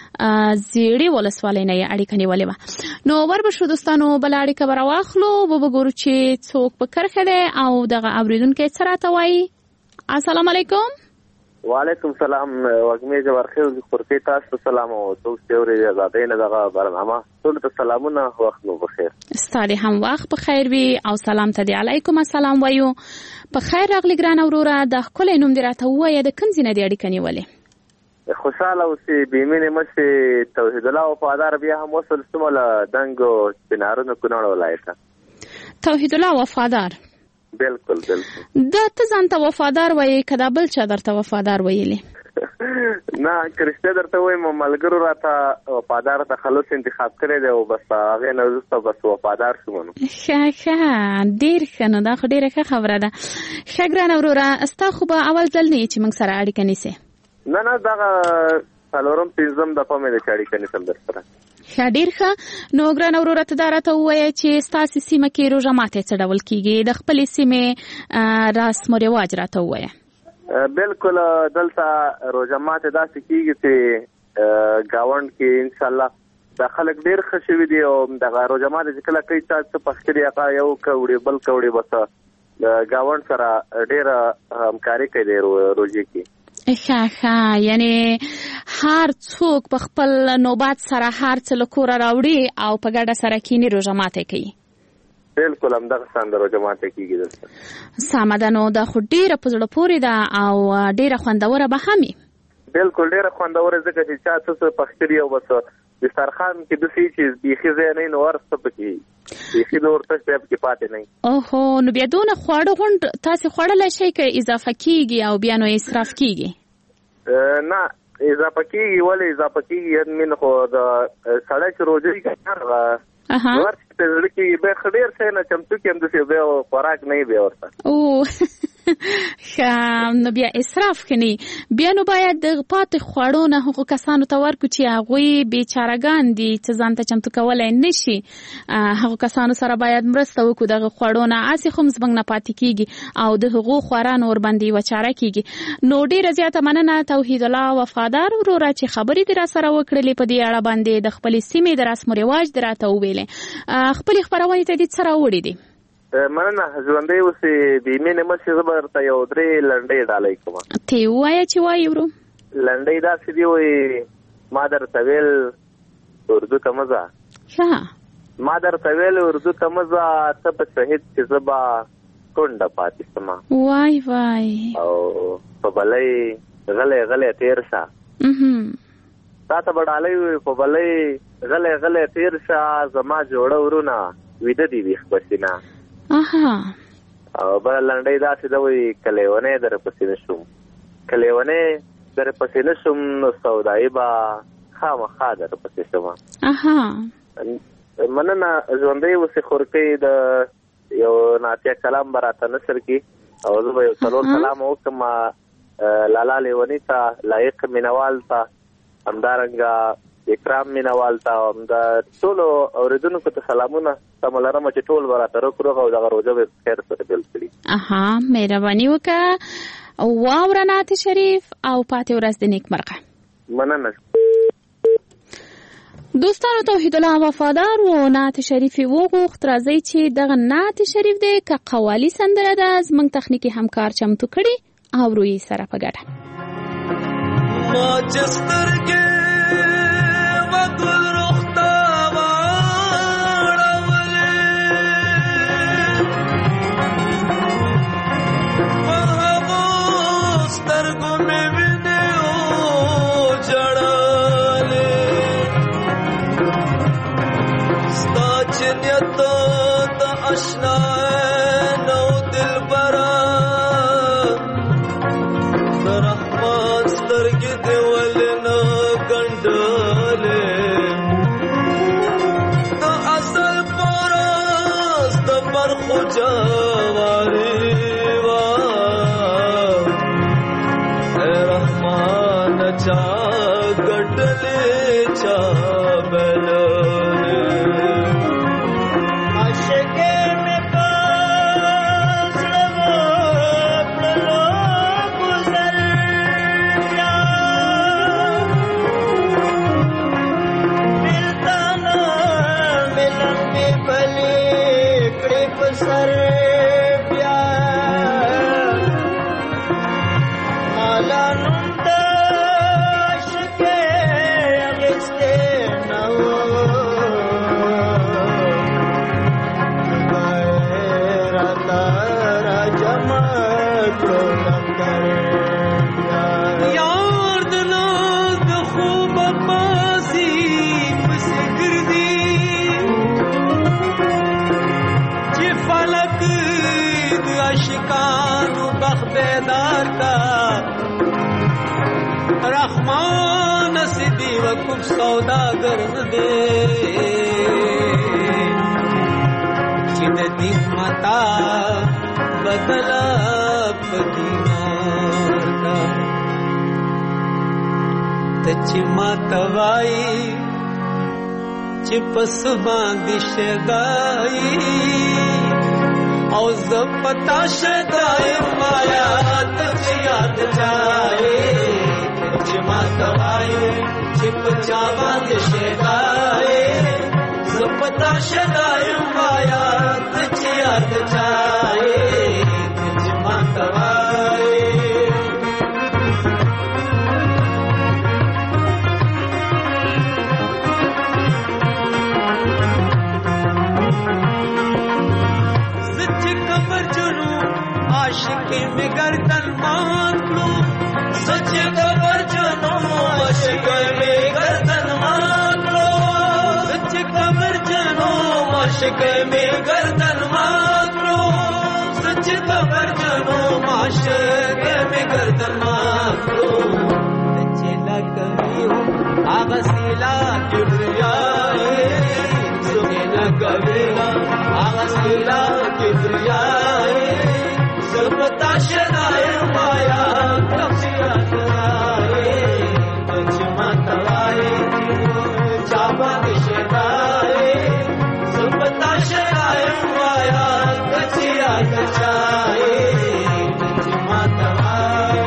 زیړی ولسوالۍ نه اړیکه نیولې و. نو وربه شو دوستانو بل اړیکه به راواخلو به وګورو چې څوک په کرخه ده او دغه اوریدونکو څه راته وایي. السلام علیکم. وعلیکم السلام. وګمې جوړ خیر خورته تاسو سلام او تاسو تیوري آزادۍ نه دغه برنامه ټول ته سلامونه وخت نو بخیر. ستاره هم وخت بخیر وي او سلام ته دی علیکم السلام وایو. په خیر راغلی ګران اوروره د خپل نوم دی راته وایي د کوم ځای نه دی اړیکه نیولې؟ خوشاله اوسې بیمینه مشه توحید الله وفادار بیا هم وصل سمول دنګو بنارونو کونړ ولایت. توحید الله وفادار بالکل بالکل. دا ته ځان ته وفادار وایي کدا بل چا درته وفادار ویلې؟ نه کرشته درته وایم ملګرو راته وفادار تخلص انتخاب کړی دی او بس هغه نه وروسته بس وفادار شوم. ښه ښه ډېر ښه نو دا خو ډېره ښه خبره ده. ښه ګران وروره ستا خو به اول ځل نه یې چې موږ سره اړیکه نیسې؟ نه نه دغه څلورم پنځم دفعه مې د اړیکه نیسم در سره. ښه ډېر ښه. نو ګران وروره ته دا راته ووایه چې ستاسې سیمه کې روژه ماتې څه ډول کېږي؟ د خپلې سیمې رسم و رواج راته ووایه. بالکل دلته روژه ماتې داسې کېږي چې ګاونډ کې انشاءالله دا خلک ډېر ښه شوي دي او دغه روژه ماتې چې کله کوي چا څه پخ کړي هغه یو کوړي بل کوړي بس د ګاونډ سره ډېره همکاري کوي دی روژې کې. ښه ښه یعنی هر څوک په خپل نوبت سره هر څه له کوره راوړي او په ګډه سره کینی روژه ماتې کوي. بالکل همدغه څنګه روژه ماتې کېږي دلته. سمه ده. نو دا خو ډېره په زړه پورې ده او ډېره خوندوره به هم وي. بالکل ډېره خوندوره ځکه چې چا څه څه پخ کړي او بس دسترخوان کې داسې چې بیخي ځای نه وي نو هر څه پکې بیخي د ورته شی پکې پاتې نه وي. اوهو نو بیا دونه خواړه غونډ تاسې خوړلی شئ که اضافه کېږي او بیا نو اسراف کېږي؟ نه اضافه کېږي. ولې اضافه کېږي مین خو د سړی چې روژه کوي ور چې زړه کې به ډېر شی نه چمتو کې همداسې بیا خوراک نه وي بیا ورته. او ښه نو بیا اسراف که نه بیا نو باید د پاتې خوړو نه هغو کسانو ته ورکړو چې هغوی بیچارهګان دي چې ځان ته چمتو کولی نه شي. هغو کسانو سره باید مرسته وکړو دغه خوړو نه هسې خو زموږ نه پاتې کېږي او د هغو خورا نور باندې یوه چاره کېږي. نو ډېره زیاته مننه توحید الله وفادار وروره چې خبرې دې را سره وکړلې په دې اړه باندې د خپلې سیمې د رسم و رواج دې راته وویلې. خپلې خپرونې ته دې څه راوړي دي؟ مننه. ژوندی اوسې بیمینې مشې زه به درته یو درې لنډۍ ډالۍ کوم. ته یې ووایه چې وایي ورو. لنډۍ داسې دي وایي ما درته ویل اردو ته مه ځه. ښه ما درته ویل اردو ته مه ځه ته به شهید چې زه به کونډه پاتې شمه. وای وای. او په بلۍ غلی غلی تېر شه. تا ته به ډالۍ وي په بلۍ غلی غلی تېر شه زما جوړه ورونه ویده دي ویښ په سینه. او بله لنډۍ داسې ده وایي که لیونی در پسې نه شوم که لیونی در پسې نه شوم نو سودایي به خامخا در پسې شوم. مننه. ژوندی اوسې خورکۍ د یو نعتیه کلام به راته نشر کړي او زه به یو څلور کلام وکړم لالا لیوني ته لایق مینوال ته همدارنګه اکرام مینوال ته د ټولو اورېدونکو ته سلامونه تمه لرم چې ټول به راته روغ روغ او دغه روژه به خیر سره پیل کړي. اها مهرباني وکړه. واوره نعت شریف او پاتې ورځ د نیکمرغه. مننه. دوستانو توحید الله وفادار و نعت شریف وغوښت. راځئ چې دغه نعت شریف دی که قوالی سندره ده زموږ تخنیکي همکار چمتو کړي او روی سره په ګډه. ما چې سترګې وګل روخته واړولې په هغو سترګو مې وینې وچړلې ستا چې نیت د اشنا رحمان سترګې دې ولې نه ګنډلې د اصل پرست د برخو جواري وا اے رحمان چا ګټلې چا بللې عاشقې مې सर प्यार माला नुंदाश के अगस्ते नौ गैरा तारा जमा को लंगर यार दनाज द खूब पासी मुझसे गिरदी फलक अशिकानु बख्बेदार का रहमान सिद्धि वकुफ सौदागर दे चिद दिन मता बदला पदीनार का तची मतवाई चिपस बांदिश गाई और पता शदाए माया तुझे याद जाए चिमा दवाए चिप चावा शदाए पता शदाए माया तुझे याद जाए चिमा दवाए आशिकी में गर्दन मान लो सच्चे खबर जनो आशिकी में गर्दन मान लो सच्चे खबर जनो आशिकी में गर्दन मान लो सच्चे खबर जनो आशिकी में गर्दन मान लो सच्चे लगवी हो आगसीला किब्रियाए सच्चे लगवी हो आगसीला किब्रियाए सबता शदाए माया तफसीरात आए बचमा तवाए चाबा शदाए सबता शदाए माया तफसीरात आए बचमा तवाए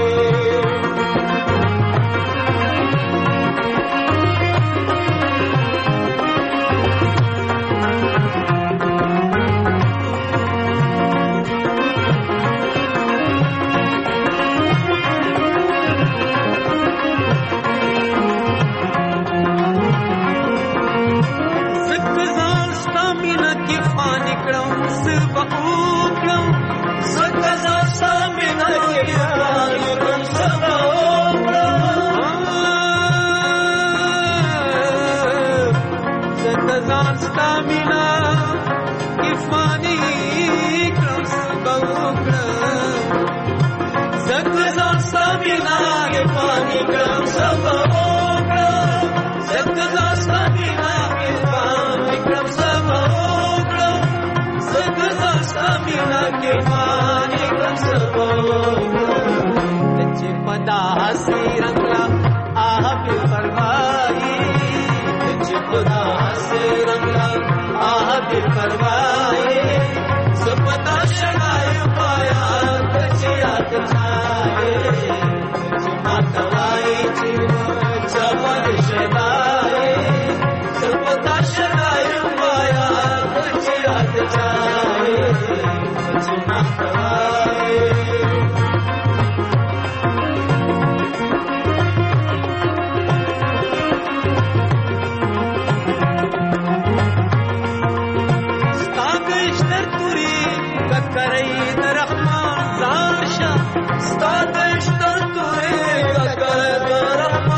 Rahman Zasha, Stadishtar Ture, Kakar Rahman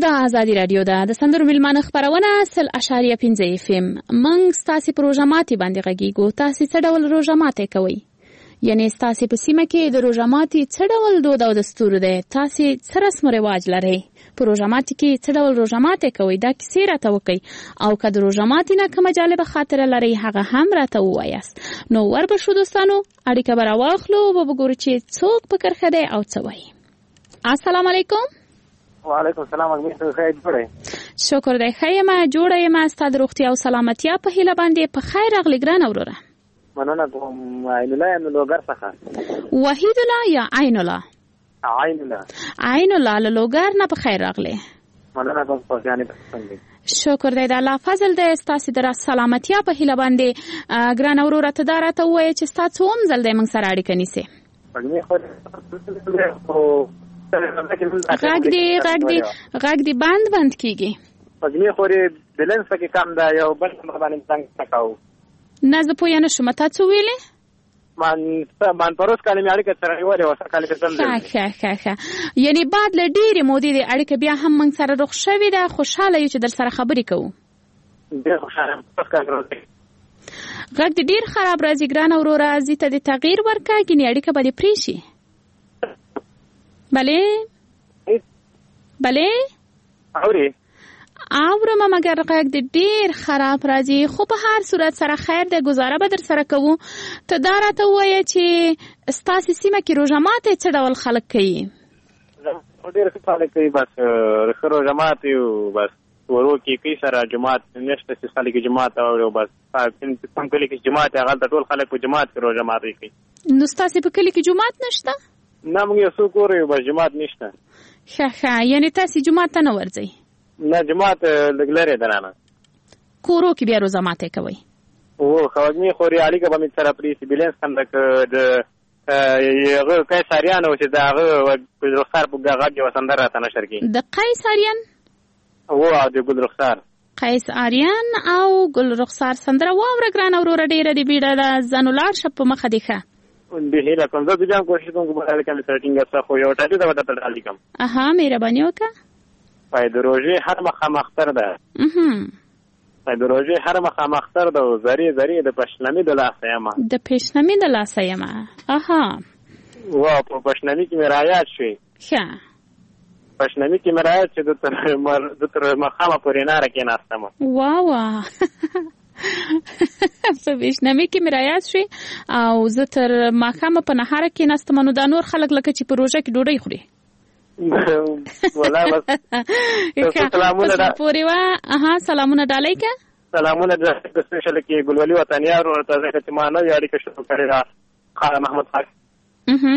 دا ازادي رادیو ده د سندرو ملمانه خبرونه سل اشاریه پنځه اف ام منګ ستاسو پروژه ماتي باندې غږیږو تاسو څه ډول روزه ماته کوي یعنی تاسو په سیمه کې د روزه ماتي څه ډول دود او دستور ده تاسو څه رسم رواج لري پروژه ماتي کې څه ډول روزه ماته کوي دا کیسه راته وکي او کله روزه ماتي نه کومه جالبه خاطره لري هغه هم راته وایاست نو وربشو دوستانو اړیکه براواخلو وګورئ چې څوک په کرخه ده او څه وایي السلام علیکم وعلیکم السلام اګمې خیر جوړه شکر دی خیمه جوړه یم ستاسو روغتیا او سلامتیا په هیله باندې په خیر اغلی ګران اورره مننه کوم عین الله یم لوګر څخه وحید الله یا عین الله عین الله عین الله لوګر نه په خیر اغلی مننه کوم په ځانې څنګه شکر دی د الله فضل دی ستاسو در سلامتیا په هیله باندې ګران اورره ته دارته وای چې تاسو هم زل دی موږ سره اړیکه نیسه اګمې خو غاګ دی غاګ دی غاګ دی باند باند کیږي پزمه خوري بلنس کې کم دا یو بل باندې څنګه تکاو نه زه پوه نه شوم تاسو ویلې مان مان پروس کله مې اړیکه تر یو ورو کله کې سم ښه ښه ښه یعنی بعد له ډېرې مودې د اړیکه بیا هم موږ سره رخ شوې ده خوشاله یو چې در سره خبرې کوو ډېر خوشاله غاګ دی ډېر خراب راځي ګران اورورا زی ته د تغییر ورکاږي نه اړیکه به پرې شي بله بله اوري اورم مګر غږ د ډیر خراب راځي خو په هر صورت سره خیر د گزاره به در سره کوو ته دا راته وایه چې ستاسو سیمه کې روژه ماته څه ډول خلک کوي ډیر خلک کوي بس روژه ماته یو بس ورو کې کوي سره جماعت نشته چې خلک جماعت او بس کوم کلی کې جماعت هغه ټول خلک په جماعت کې روژه ماته کوي نو ستاسو په کلی کې جماعت نشته نه موږ یو څو کور یو بس جماعت نشته ښه ښه یعنی تاسو جماعت ته نه ورځئ نه جماعت لږ لرې ده نه کورو کې بیا روژه ماته کوئ او خوږمې خوري اړیکه به مې سره پرې سیبیلنس کنده د هغه قیصریان او چې د هغه ګلرخسار په غږ یو سندره راته نشر کړي د قیصریان او د ګلرخسار قیصریان او ګلرخسار سندره واوره ګران اورور ډیره دی بیړه ده ځانو لاړ شه په مخه دی ښه به هیله کوم زه بیا کوشش کوم چې اړیکه مې سره ټینګه څه خو یو ټاټي دا وته تړل کوم اها مهرباني وکړه پای د روزي هر مخامختر ده اها پای د روزي هر مخامختر ده زری زری د پښنمی د لاسه یما د پښنمی د لاسه یما اها وا په پښنمی کې مرایات شي ښه پښنمی کې مرایات چې د تر مر د تر مخامه پورې ناره کې ناستم وا وا په پښنمی کې مرایات شي او زه تر مخامه په نهار کې ناستم نو دا نور خلک لکه چې په روزه کې ډوډۍ خوري ولا بس سلامونه دا پوری وا اها سلامونه ډالای کا سلامونه د سپیشل کې ګلولي وطنیار او تاسو ته مانو یاري کې شروع کړی دا خان محمد خان اها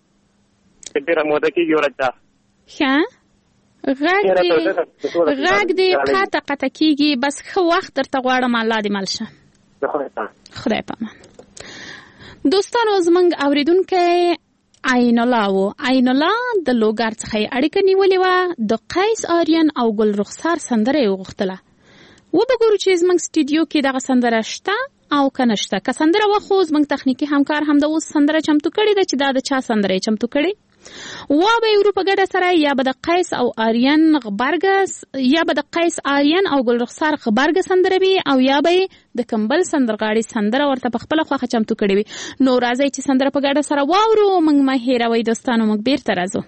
ډیر موده کې ورته ښه غاګ دی غاګ دی قطه قطه کیږي بس خو وخت درته غواړم الله دې ملشه خدای پامان دوستانو زمنګ اوریدونکو عین الله و عین الله د لوګر څخه اړیکه نیولې و د قیس آریان او ګل رخسار سندره وغوښتله و بګورو چې زمنګ سټوډیو کې دغه سندره شته او کنه شته که سندره وخو زمنګ تخنیکی همکار هم د اوس سندره چمتو کړي د چې دا د چا سندره چمتو کړي و به اروپا ګډه سره یا به د قیس او آریان غبرګس یا به د قیس آریان او ګل رخسار غبرګ سندره وي او یا به د کمبل سندرغاړي سندره ورته په خپل خوخه چمتو کړي وي نو راځي چې سندره په ګډه سره واورو موږ ما هیروي دوستانو موږ بیرته راځو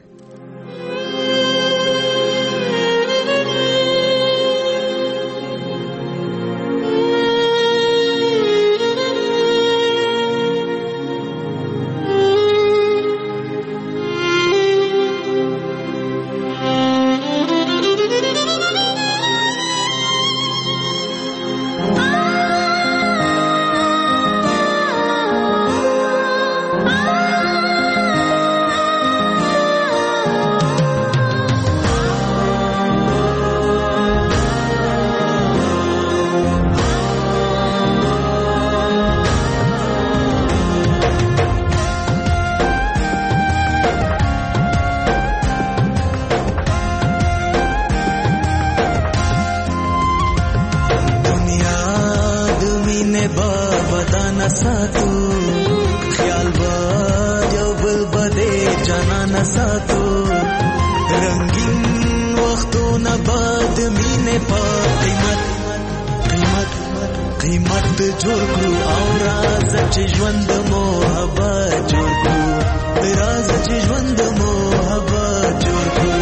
رنگین وختونه قیمت جوړ کړو او راز چې ژوند محبت جوړ کړو راز چې ژوند محبت جوړ کړو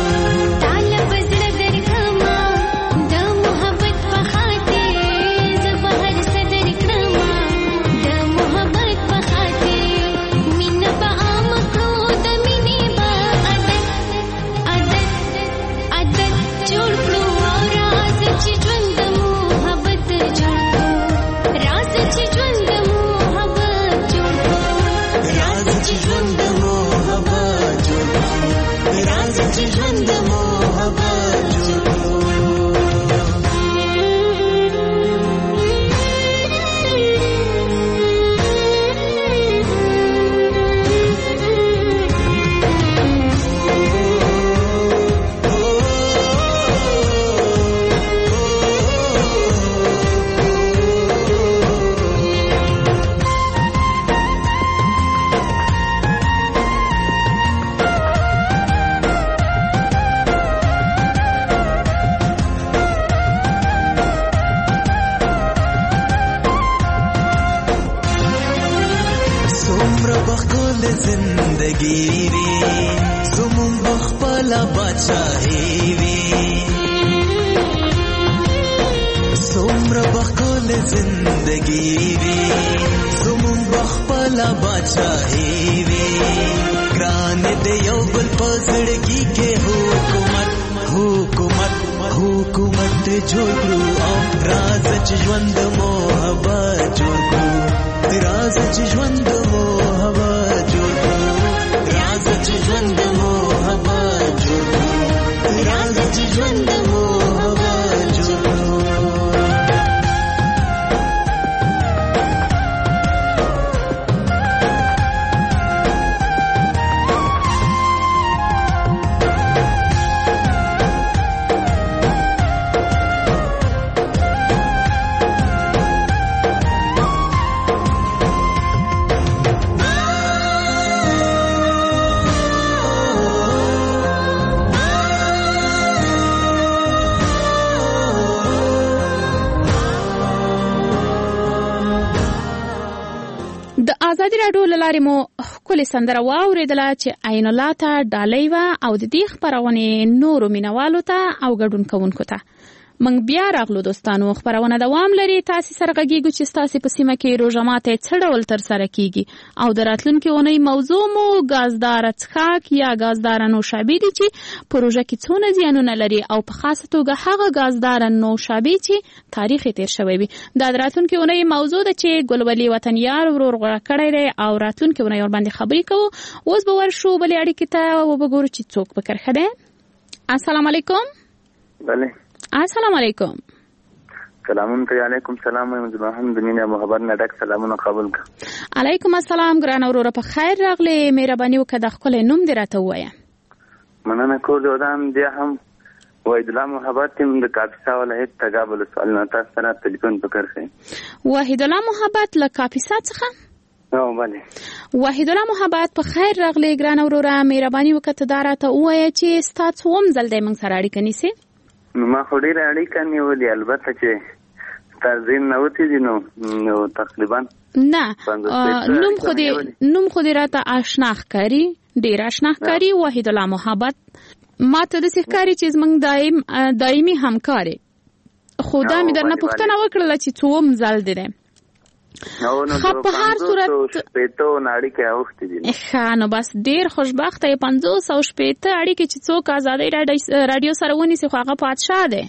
ازادي راډیو لاره مو خپل سندره واوریدله چې عین الله ته ډالۍ و او د دې خبرونه نورو مینوالو ته او ګډون کوونکو ته منګ بیا راغلو دوستانو. خبرونه دوام لري. تاسو سره غږیږو چې تاسو په سیمه کې روژه ماته څه ډول تر سره کیږي او د راتلونکي اونۍ موضوع مو غازدار څښاک یا غازدار نوشابې دي چې پروژه کې څونه زیانونه لري او په خاصه توګه هغه غازدار نوشابې چې تاریخ تیر شوی وي. د راتلونکي اونۍ موضوع ده چې ګلولي وطنیار ورور غوړه کړی دی او راتلونکي اونۍ ور باندې خبرې کوو. اوس به ورشو بلې اړیکې ته وګورو چې څوک به کرخه ده. السلام علیکم. بله السلام علیکم. سلامون ته علیکم سلام محمد مینه محبت نه ډک سلامونه قبول ک. علیکم السلام ګران اورور په خیر راغلی. مهرباني وکړه د خپل نوم دې راته ووایه. مننه کوم ودان دی هم وحید الله محبت تیم د کاپیسا ولایت تګابل سوال نه تاسو سره ټلیفون وکړم. وحید الله محبت له کاپیسا څخه؟ او بله. وحید الله محبت په خیر راغلی ګران اورور. مهرباني وکړه دا راته ووایه چې ستاسو هم ځل د موږ سره اړیکه نیسي. نو ما خو ډېره اړیکه نیولې البته چې ترزیم نه وتی دي نو نو تقریبا نه نوم خو دې نوم خو دې راته آشنا ښکاري ډېر آشنا ښکاري. وحید الله محبت ما ته داسې ښکاري چې زموږ دایم دایمي همکار یې خو دا مې درنه پوښتنه وکړله چې څوم ځل دی دی خو په هر صورت شپېته اړیکې اوښتې دي. ښه نو بس ډېر خوشبخته یې پنځوس او شپېته اړیکې چې څوک ازادۍ راډیو سره ونیسي خو هغه پادشاه دی.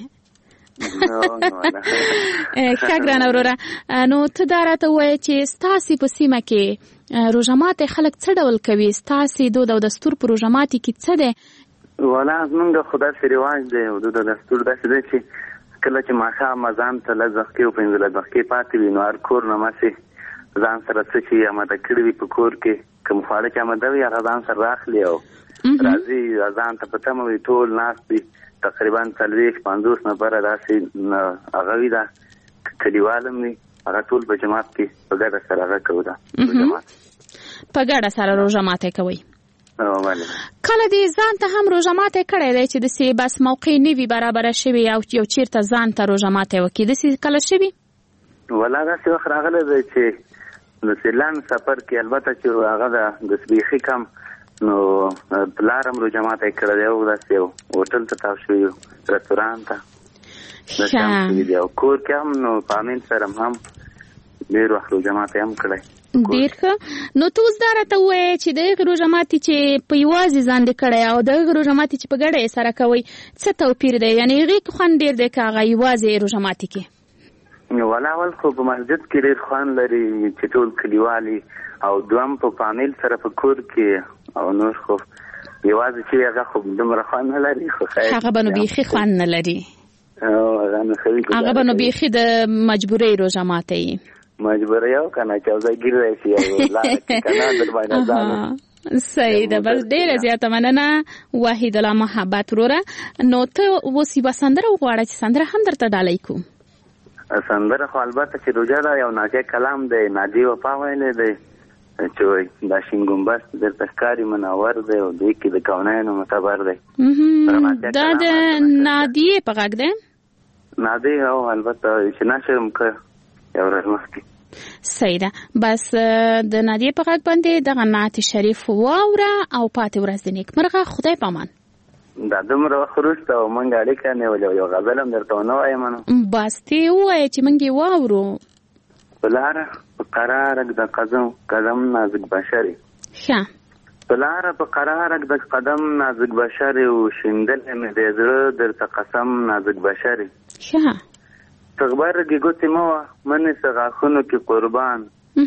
ښه ګرانه وروره نو ته دا راته ووایه چې ستاسې په سیمه کې روژه ماتې خلک څه ډول کوي؟ ستاسې دود او دستور په روژه ماتې کې څه دی؟ والا زمونږ خو داسې رواج دی او دود او دستور داسې دی چې کله چې ماښام اذان ته لږ دقیقې او پنځلس دقیقې پاتې وي نو هر کور نه مسې ځان سره څه چې اماده کړي وي په کور کې کوم خواړه چې اماده وي هغه ځان سره راخلي او راځي اذان ته په تمه وي ټول ناست وي تقریبا څلوېښت پنځوس نفره داسې هغه وي دا کلیوال هم وي هغه ټول په جماعت کې په ګډه سره هغه کوو دا په ګډه سره روژه ماتې کوئ. کله دې ځان ته هم روژه ماتې کړی دی چې داسې بس موقع نه وي برابره شوې او یو چېرته ځان ته روژه ماتې وکړي داسې کله شوي؟ ولا دا څه وخت راغلی دی چې د سیلان سفر کې البته چې هغه د سبیخي کم نو پلارم رو جماعت یې کړی دی او داسې یو هوټل ته تاو شوي یو رستوران ته د شام شوي دی او کور کې هم نو په امین سره هم ډېر وخت رو جماعت یې هم کړی ډېر ښه. نو ته اوس دا راته ووایې چې د هغې روژه ماتي چې په یوازې ځان دې کړی او د هغې روژه ماتي چې په ګډه یې سره کوئ څه توپیر دی؟ یعنې هغې کې خوند ډېر دی که هغه یوازې روژه ماتي کې؟ ولا اول خو په مسجد کې ډېر خوند لري چې ټول کلیوالي او دوهم په فامیل سره په کور کې او نور خو یوازې چې هغه خو دومره خوند نه لري. خو هغه به نو بیخي خوند نه لري، هغه به نو بیخي د مجبورۍ روژه ماتی مجبور یو کنه چې اوسه ګیر راشي او لاره کنه در باندې ځان صحیح ده. بس ډیره زیاته مننه وحید الله محبت وروره. نو ته اوس یوه سندره وغواړه چې سندره هم درته ډالۍ کوم. سندره خو البته چې روژه ده یو ناجی کلام دی نادي وفا ویلی دی چې وایي دا شین ګمبز درته ښکاري منور دی او دوی کې د کونینو معتبر دی. دا د نادیې په غږ دی؟ نادي او البته چې نشر م که یو ورځ مخکې. صحیح ده. بس د نادیې په غږ باندې دغه نعت شریف واوره او پاتې ورځ د نیکمرغه. خدای پامان. دا دومره وخت وروسته او موږ اړیکه نیولې او یو غزل هم درته ونه وایم نو بس ته یې ووایه چې موږ یې واورو. په لاره په قرارک د قدم قدم نازک بشرې ښه په لاره په قرارک د قدم نازک بشرې و شیندلې مې د زړه درته قسم نازک بشرې ښه تغبرګې ګوتې مه وه منې څه غاښونو کې قربان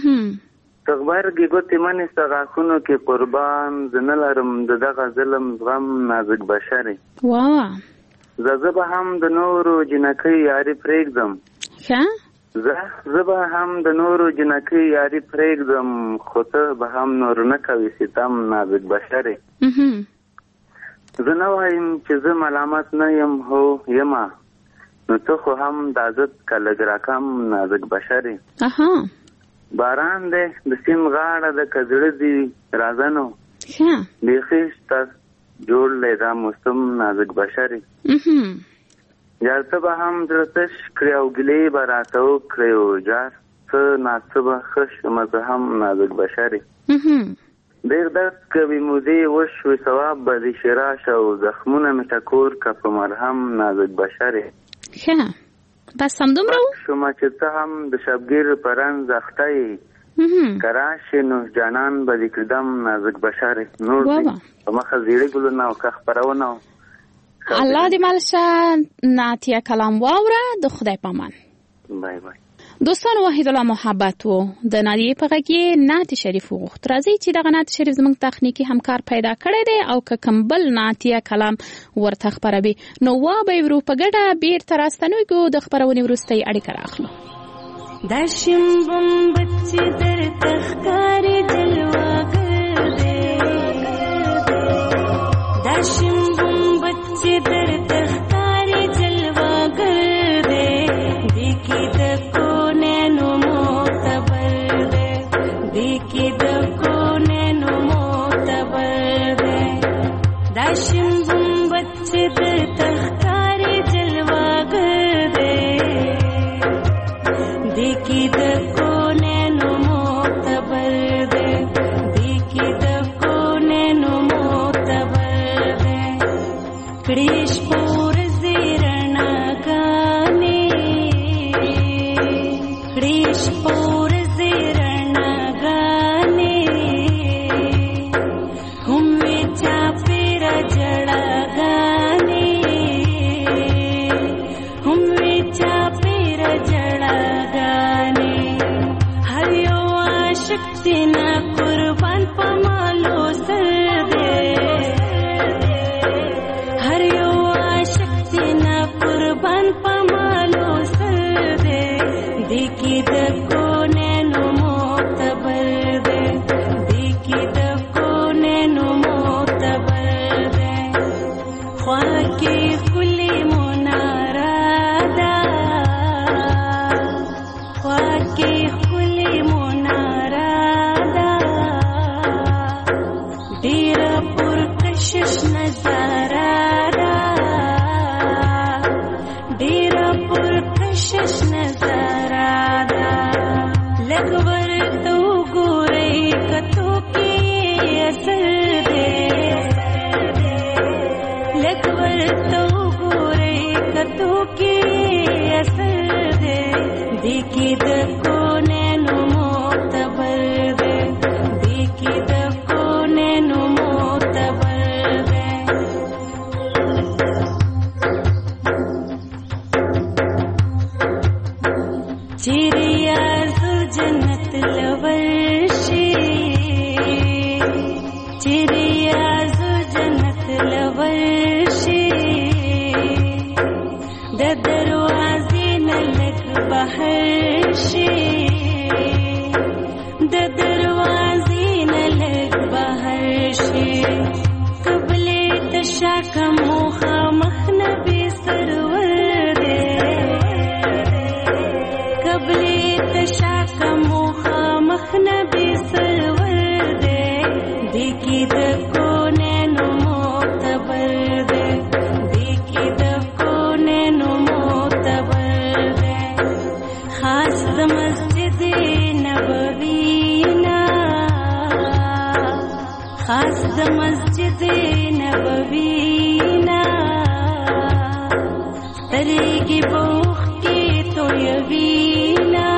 تغبرګې ګوتې منې څه غاښونو کې قربان زه نه لرم د دغه ظلم زغم نازک بشرې واه زه زه به هم د نورو جنکۍ یاري پرېږدم ښه زه زه به هم د نورو جنکۍ یاري پرېږدم خو ته به هم نور نه کوي ستم نازک بشرې زه نه وایم چې زه ملامت نه یم هو یمه نو ته خو هم دا زد که لږ راکم نازک بشرې باران دی د سیم غاړه د که زړه دي راځه نو بیخي شته جوړ دی دا موسم نازک بشرې یار ته به هم زړه تش کړې او ګیلې به راته وکړې او جار څه ناڅه به ښه شمه زه هم نازک بشرې ډېر درد کوي مودې وشوې ثواب به دې شراشه او زخمونه مې ټکور که په مرهم نازک بشرې ښه بس همدومره و شومه چې ته هم د شبګیر په رنځ اخته یې که راشې نو جانان به دې کړدم نازک بشرې نور دې په مخه زیړې ګلونه او که خپرونه الله دې مالشه نعتیه کلام واوره د خدای پامان. بای بای. دوستان وحید الله محبت و د نادیې په غږ یې نعت شریف وغوښت. راځئ چې دغه نعت شریف زموږ تخنیکي همکار پیدا کړی دی او که کوم بل نعتیه کلام ورته خپروي نو وابه ورو په ګډه بیرته راستنوږو د خپرونې وروستی اړیکه راخلو. دا شمبم بچې درته ښکاري جلواګر دی دا شمبم بچې درته ښکاري جلواګر دی دی کې د کونینو معتبر دی دی کې د کونینو معتبر دی دا شمبم بچې درته ښکاري جلواګر دی دی کې د کونینو معتبر دی دی کې د کونینو معتبر دی کړي شپور زیرنا ګانې کړي شپور زیرنا ګانې هم وی چا پیر جړا ګانې هم وی چا پیر جړا ګانې هر یو عاشق تینا قربان پمالو سر دے هر یو عاشق تینا قربان پمالو سر دے دیکی د کونینو معتبر دے دیکی د کونینو معتبر دے خواکی خلی منارا دا خواکی خلی منارا دا ډیر پر کشش نظارا دا ډیر پر کشش نظارا دا चिड़ियाज़ू जन्नत लवर्शी चिड़ियाज़ू जन्नत लवर्शी द दरवाज़े न लग बहरशी द दरवाज़े न लग बहरशी कबले तशा का मोहा महनबी सरवर दे कबले तशा का मोहा महनबी सरवर दे देखी द कोने नो मोतबर दे देखी द कोने नो मोतबर दे खास द मस्जिद नबवीना खास द मस्जिद नबवीना तरेगी बोख के तो यवीना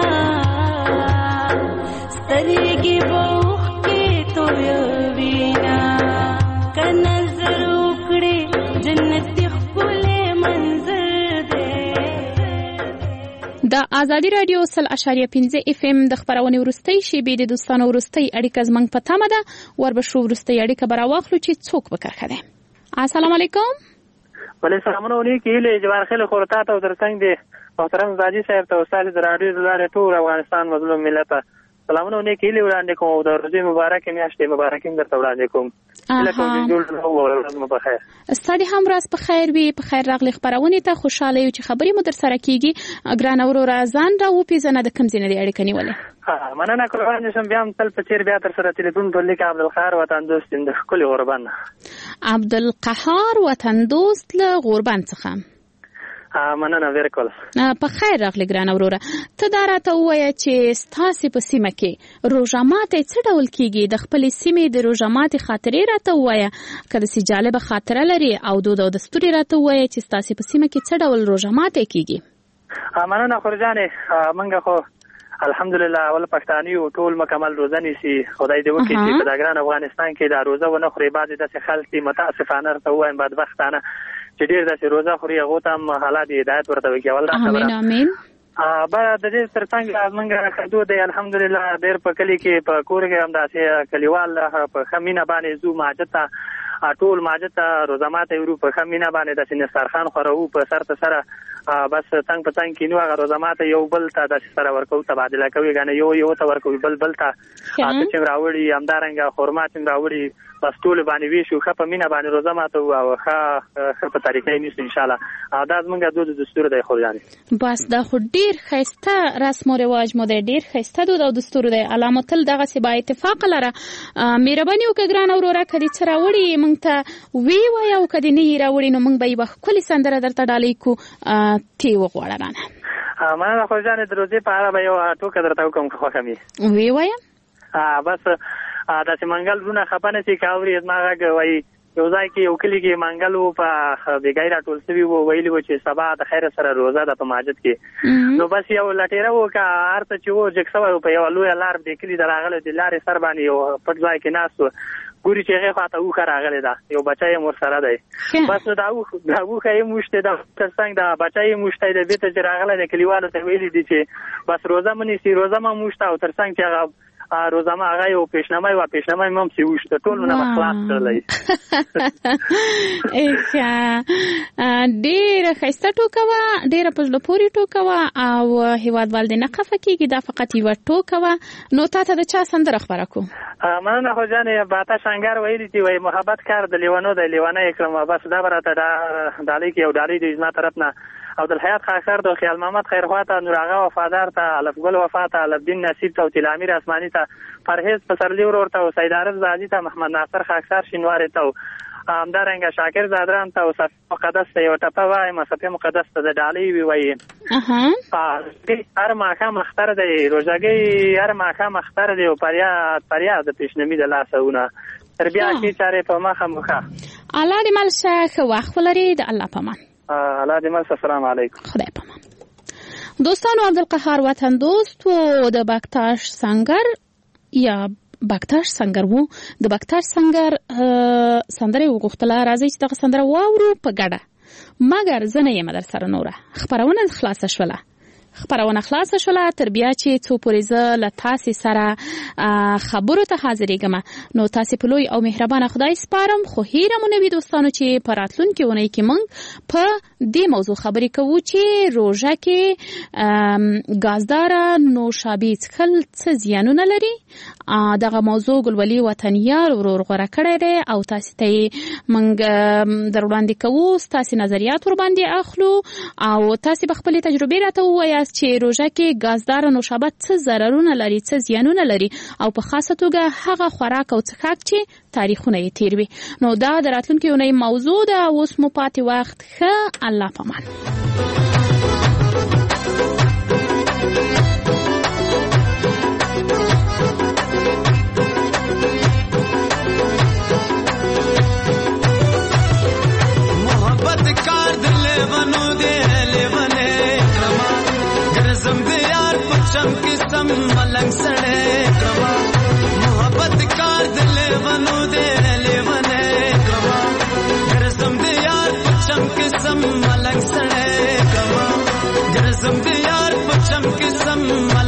तरेगी बोख के तो यवीना का नजर उकड़े जन्नती खुले मंजर दे د ازادي رادیو سل اشاریه پنځه اف ام د خبرونه ورستۍ شیبې د دوستانو ورستۍ اړیکه زمنګ پته مده وربشو ورستۍ اړیکه براواخلو چې څوک وکړه ده. السلام علیکم. وعلیکم السلام علیکم. له جوار خل خورتا ته درڅنګ دي محترم زاجي صاحب ته استاد د رادیو زړه ټول افغانستان مظلوم ملت سلامونه نیکی له وړاندې کوم او د ورځې مبارک میاشتې مبارک هم درته وړاندې کوم. لکه جوړ نو ورځ مو په خیر. استاد هم راز په خیر وي په خیر راغلی خبرونه ته خوشاله یو چې خبرې مو در سره کیږي ګران اورور ازان را و پیژنه د کم زینې د اړیکې نیولې. ها مننه کوم چې بیا هم تل په چیر بیا تر سره ټلیفون په لیک عبدالقهار وطن دوست د خپل غربان عبدالقهار وطن دوست له غربان څخه مننه ورکول. په خیر راغلی ګران اوروره ته دا راته ووایه چې ستاسې په سیمه کې روژه ماتې څه ډول کیږي د خپلې سیمې د روژه ماتې خاطرې راته ووایه که داسې جالبه خاطره لري او دود او دستور یې راته ووایه چې ستاسې په سیمه کې څه ډول روژه ماتې کیږي. مننه خورجانې موږ خو الحمدلله اول پښتانه یو ټول مکمل روزه نیسي خدای دې وکړي چې په دا ګران افغانستان کې دا روزه ونه خوري بعضې داسې خلک دي متاسفانه ورته ووایم بدبختانه چې ډېر داسې روزه خوري هغو ته هم حالات هدایت ورته وکړي. اول دا خبره امین امین. بله د دې تر څنګ زموږ ښځو دی الحمدلله ډېر په کلي کې په کور کې هم داسې کلیوال په ښه مینه باندې ځو ماجد ته ټول ماجد ته روزه ماته ورو په ښه مینه باندې داسې نثارخان خورو په سر ته سره بس څنګ په څنګ کینو هغه روزه ماته یو بل ته داسې سره ورکوو تبادله کوي ګانې یو یو ته ورکوي بل بل ته چې راوړي همدارنګه خرما چې راوړي بس ټول باندې ویشو ښه په مینه باندې روزه ماته او ښه ښه په طریقې نیسو انشاءالله دا زموږ دود دستور دی خورجانې. بس دا خو ډېر ښایسته رسم او رواج مو دی ډېر ښایسته دود او دستور دی علامه تل دغسې با اتفاق لره مهرباني وکړه ګرانه وروره که دې څه راوړي موږ ته وی وایه او که دې نه یې راوړي نو موږ به یوه ښکلې سندره درته ډالۍ کړو تی وغواړه رانه. مننه خورجانې د روزې په اړه به یو ټوکه درته وکړم که خوښه مې وی وایه. بس داسې منګل رونه خفه نه شي که اوري زما غږ وایي یو ځای کې یو کلي کې منګل و په بېګۍ راټول شوي وو ویلي وو چې سبا د خیر سره روزه ده په ماجد کې نو بس یو لټېره و که هر څه چې و جګ شوی و په یوه لویه لار دې کلي ته راغلی د لارې سر باندې یو پټ ځای کې ناست و ګوري چې هغې خواته اوښه راغلې ده یو بچی یې ورسره دی بس نو دا اوښه یې موشتی ده تر څنګ د بچی یې موشتی دی بېرته چې راغلی دی کلیوالو ته ویلي دي چې بس روزه مه نیسي روزه مه موشته او تر څنګ چې هغه روزه ما هغه یو پیشنمای و پیشنمای مم سی وشته ټول نه خلاص کړلای. ډېره ښایسته ټوکه وه ډېره په زړه پورې ټوکه وه او هېوادوال دې نه خفه کېږي دا فقط یوه ټوکه وه. نو تا ته د چا سندره خپره کړو؟ مننه خو جانې باتا شانګار ویلي چې وایي محبت کار د لیونو دی لیونی یې کړم بس دا به راته ډالۍ کې یو ډالۍ دی زما طرف نه عبدالحیات خاکر د خیال محمد خیرخوا ته نور آغا وفادار ته الف ګل وفا ته الفدین نصیب ته او طلا امیر اسماني ته پرهیز پسرلی ورور ته او سید عارف زادي ته محمد ناصر خاکسار شینواري ته همدارنګه شاکر زادران ته او صفي مقدس ته یو ټپه وایم صفي مقدس ته د ډالۍ وی وایي هر ماښام اختر دی روژګۍ هر ماښام اختر دی او فریاد فریاد د پیشنمي د لاسونه تر بیا کې چارې په مخه مخه الله دې مل شه ښه وخت ولري د الله په امان. الله دې مل شه السلام علیکم. خدای په امان. دوستانو عبدالقهار وطن دوست و د بکتاش سنگر یا بکتاش سنگر وو د بکتاش سنگر سندره وغوښتله راځي چې دغه سندره واورو په ګډه مګر زه نه یم در سره نوره خپرونه خلاصه شوله خبرونه خلاص شوله تر بیا چې څو پورې زه له تاسې سره خبرو ته حاضرېږم نو تاسې په لوی او مهربانه خدای سپارم خو هیره مو نه وي دوستانو چې په راتلونکې اونۍ کې موږ په دې موضوع خبرې کوو چې روژه کې ګازداره نوشابې څښل څه زیانونه لري. دغه موضوع ګلولي وطنیار ورور غوره کړی دی او تاسې ته یې موږ در وړاندې کوو ستاسې نظریات ورباندې اخلو او تاسې به خپلې تجربې راته ووایاست چې روژه کې ګازداره نوشابه څه ضررونه لري څه زیانونه لري او په خاصه توګه هغه خوراک او څښاک چې تاریخونه یې تیر وي. نو دا د راتلونکې اونۍ موضوع ده. اوس مو پاتې وخت ښه الله پامان. ملنګ سړې کما محبت کار دل ونو دې لیونه کما ګرزم دې یار پچم قسم ملنګ سړې کما ګرزم دې یار پچم قسم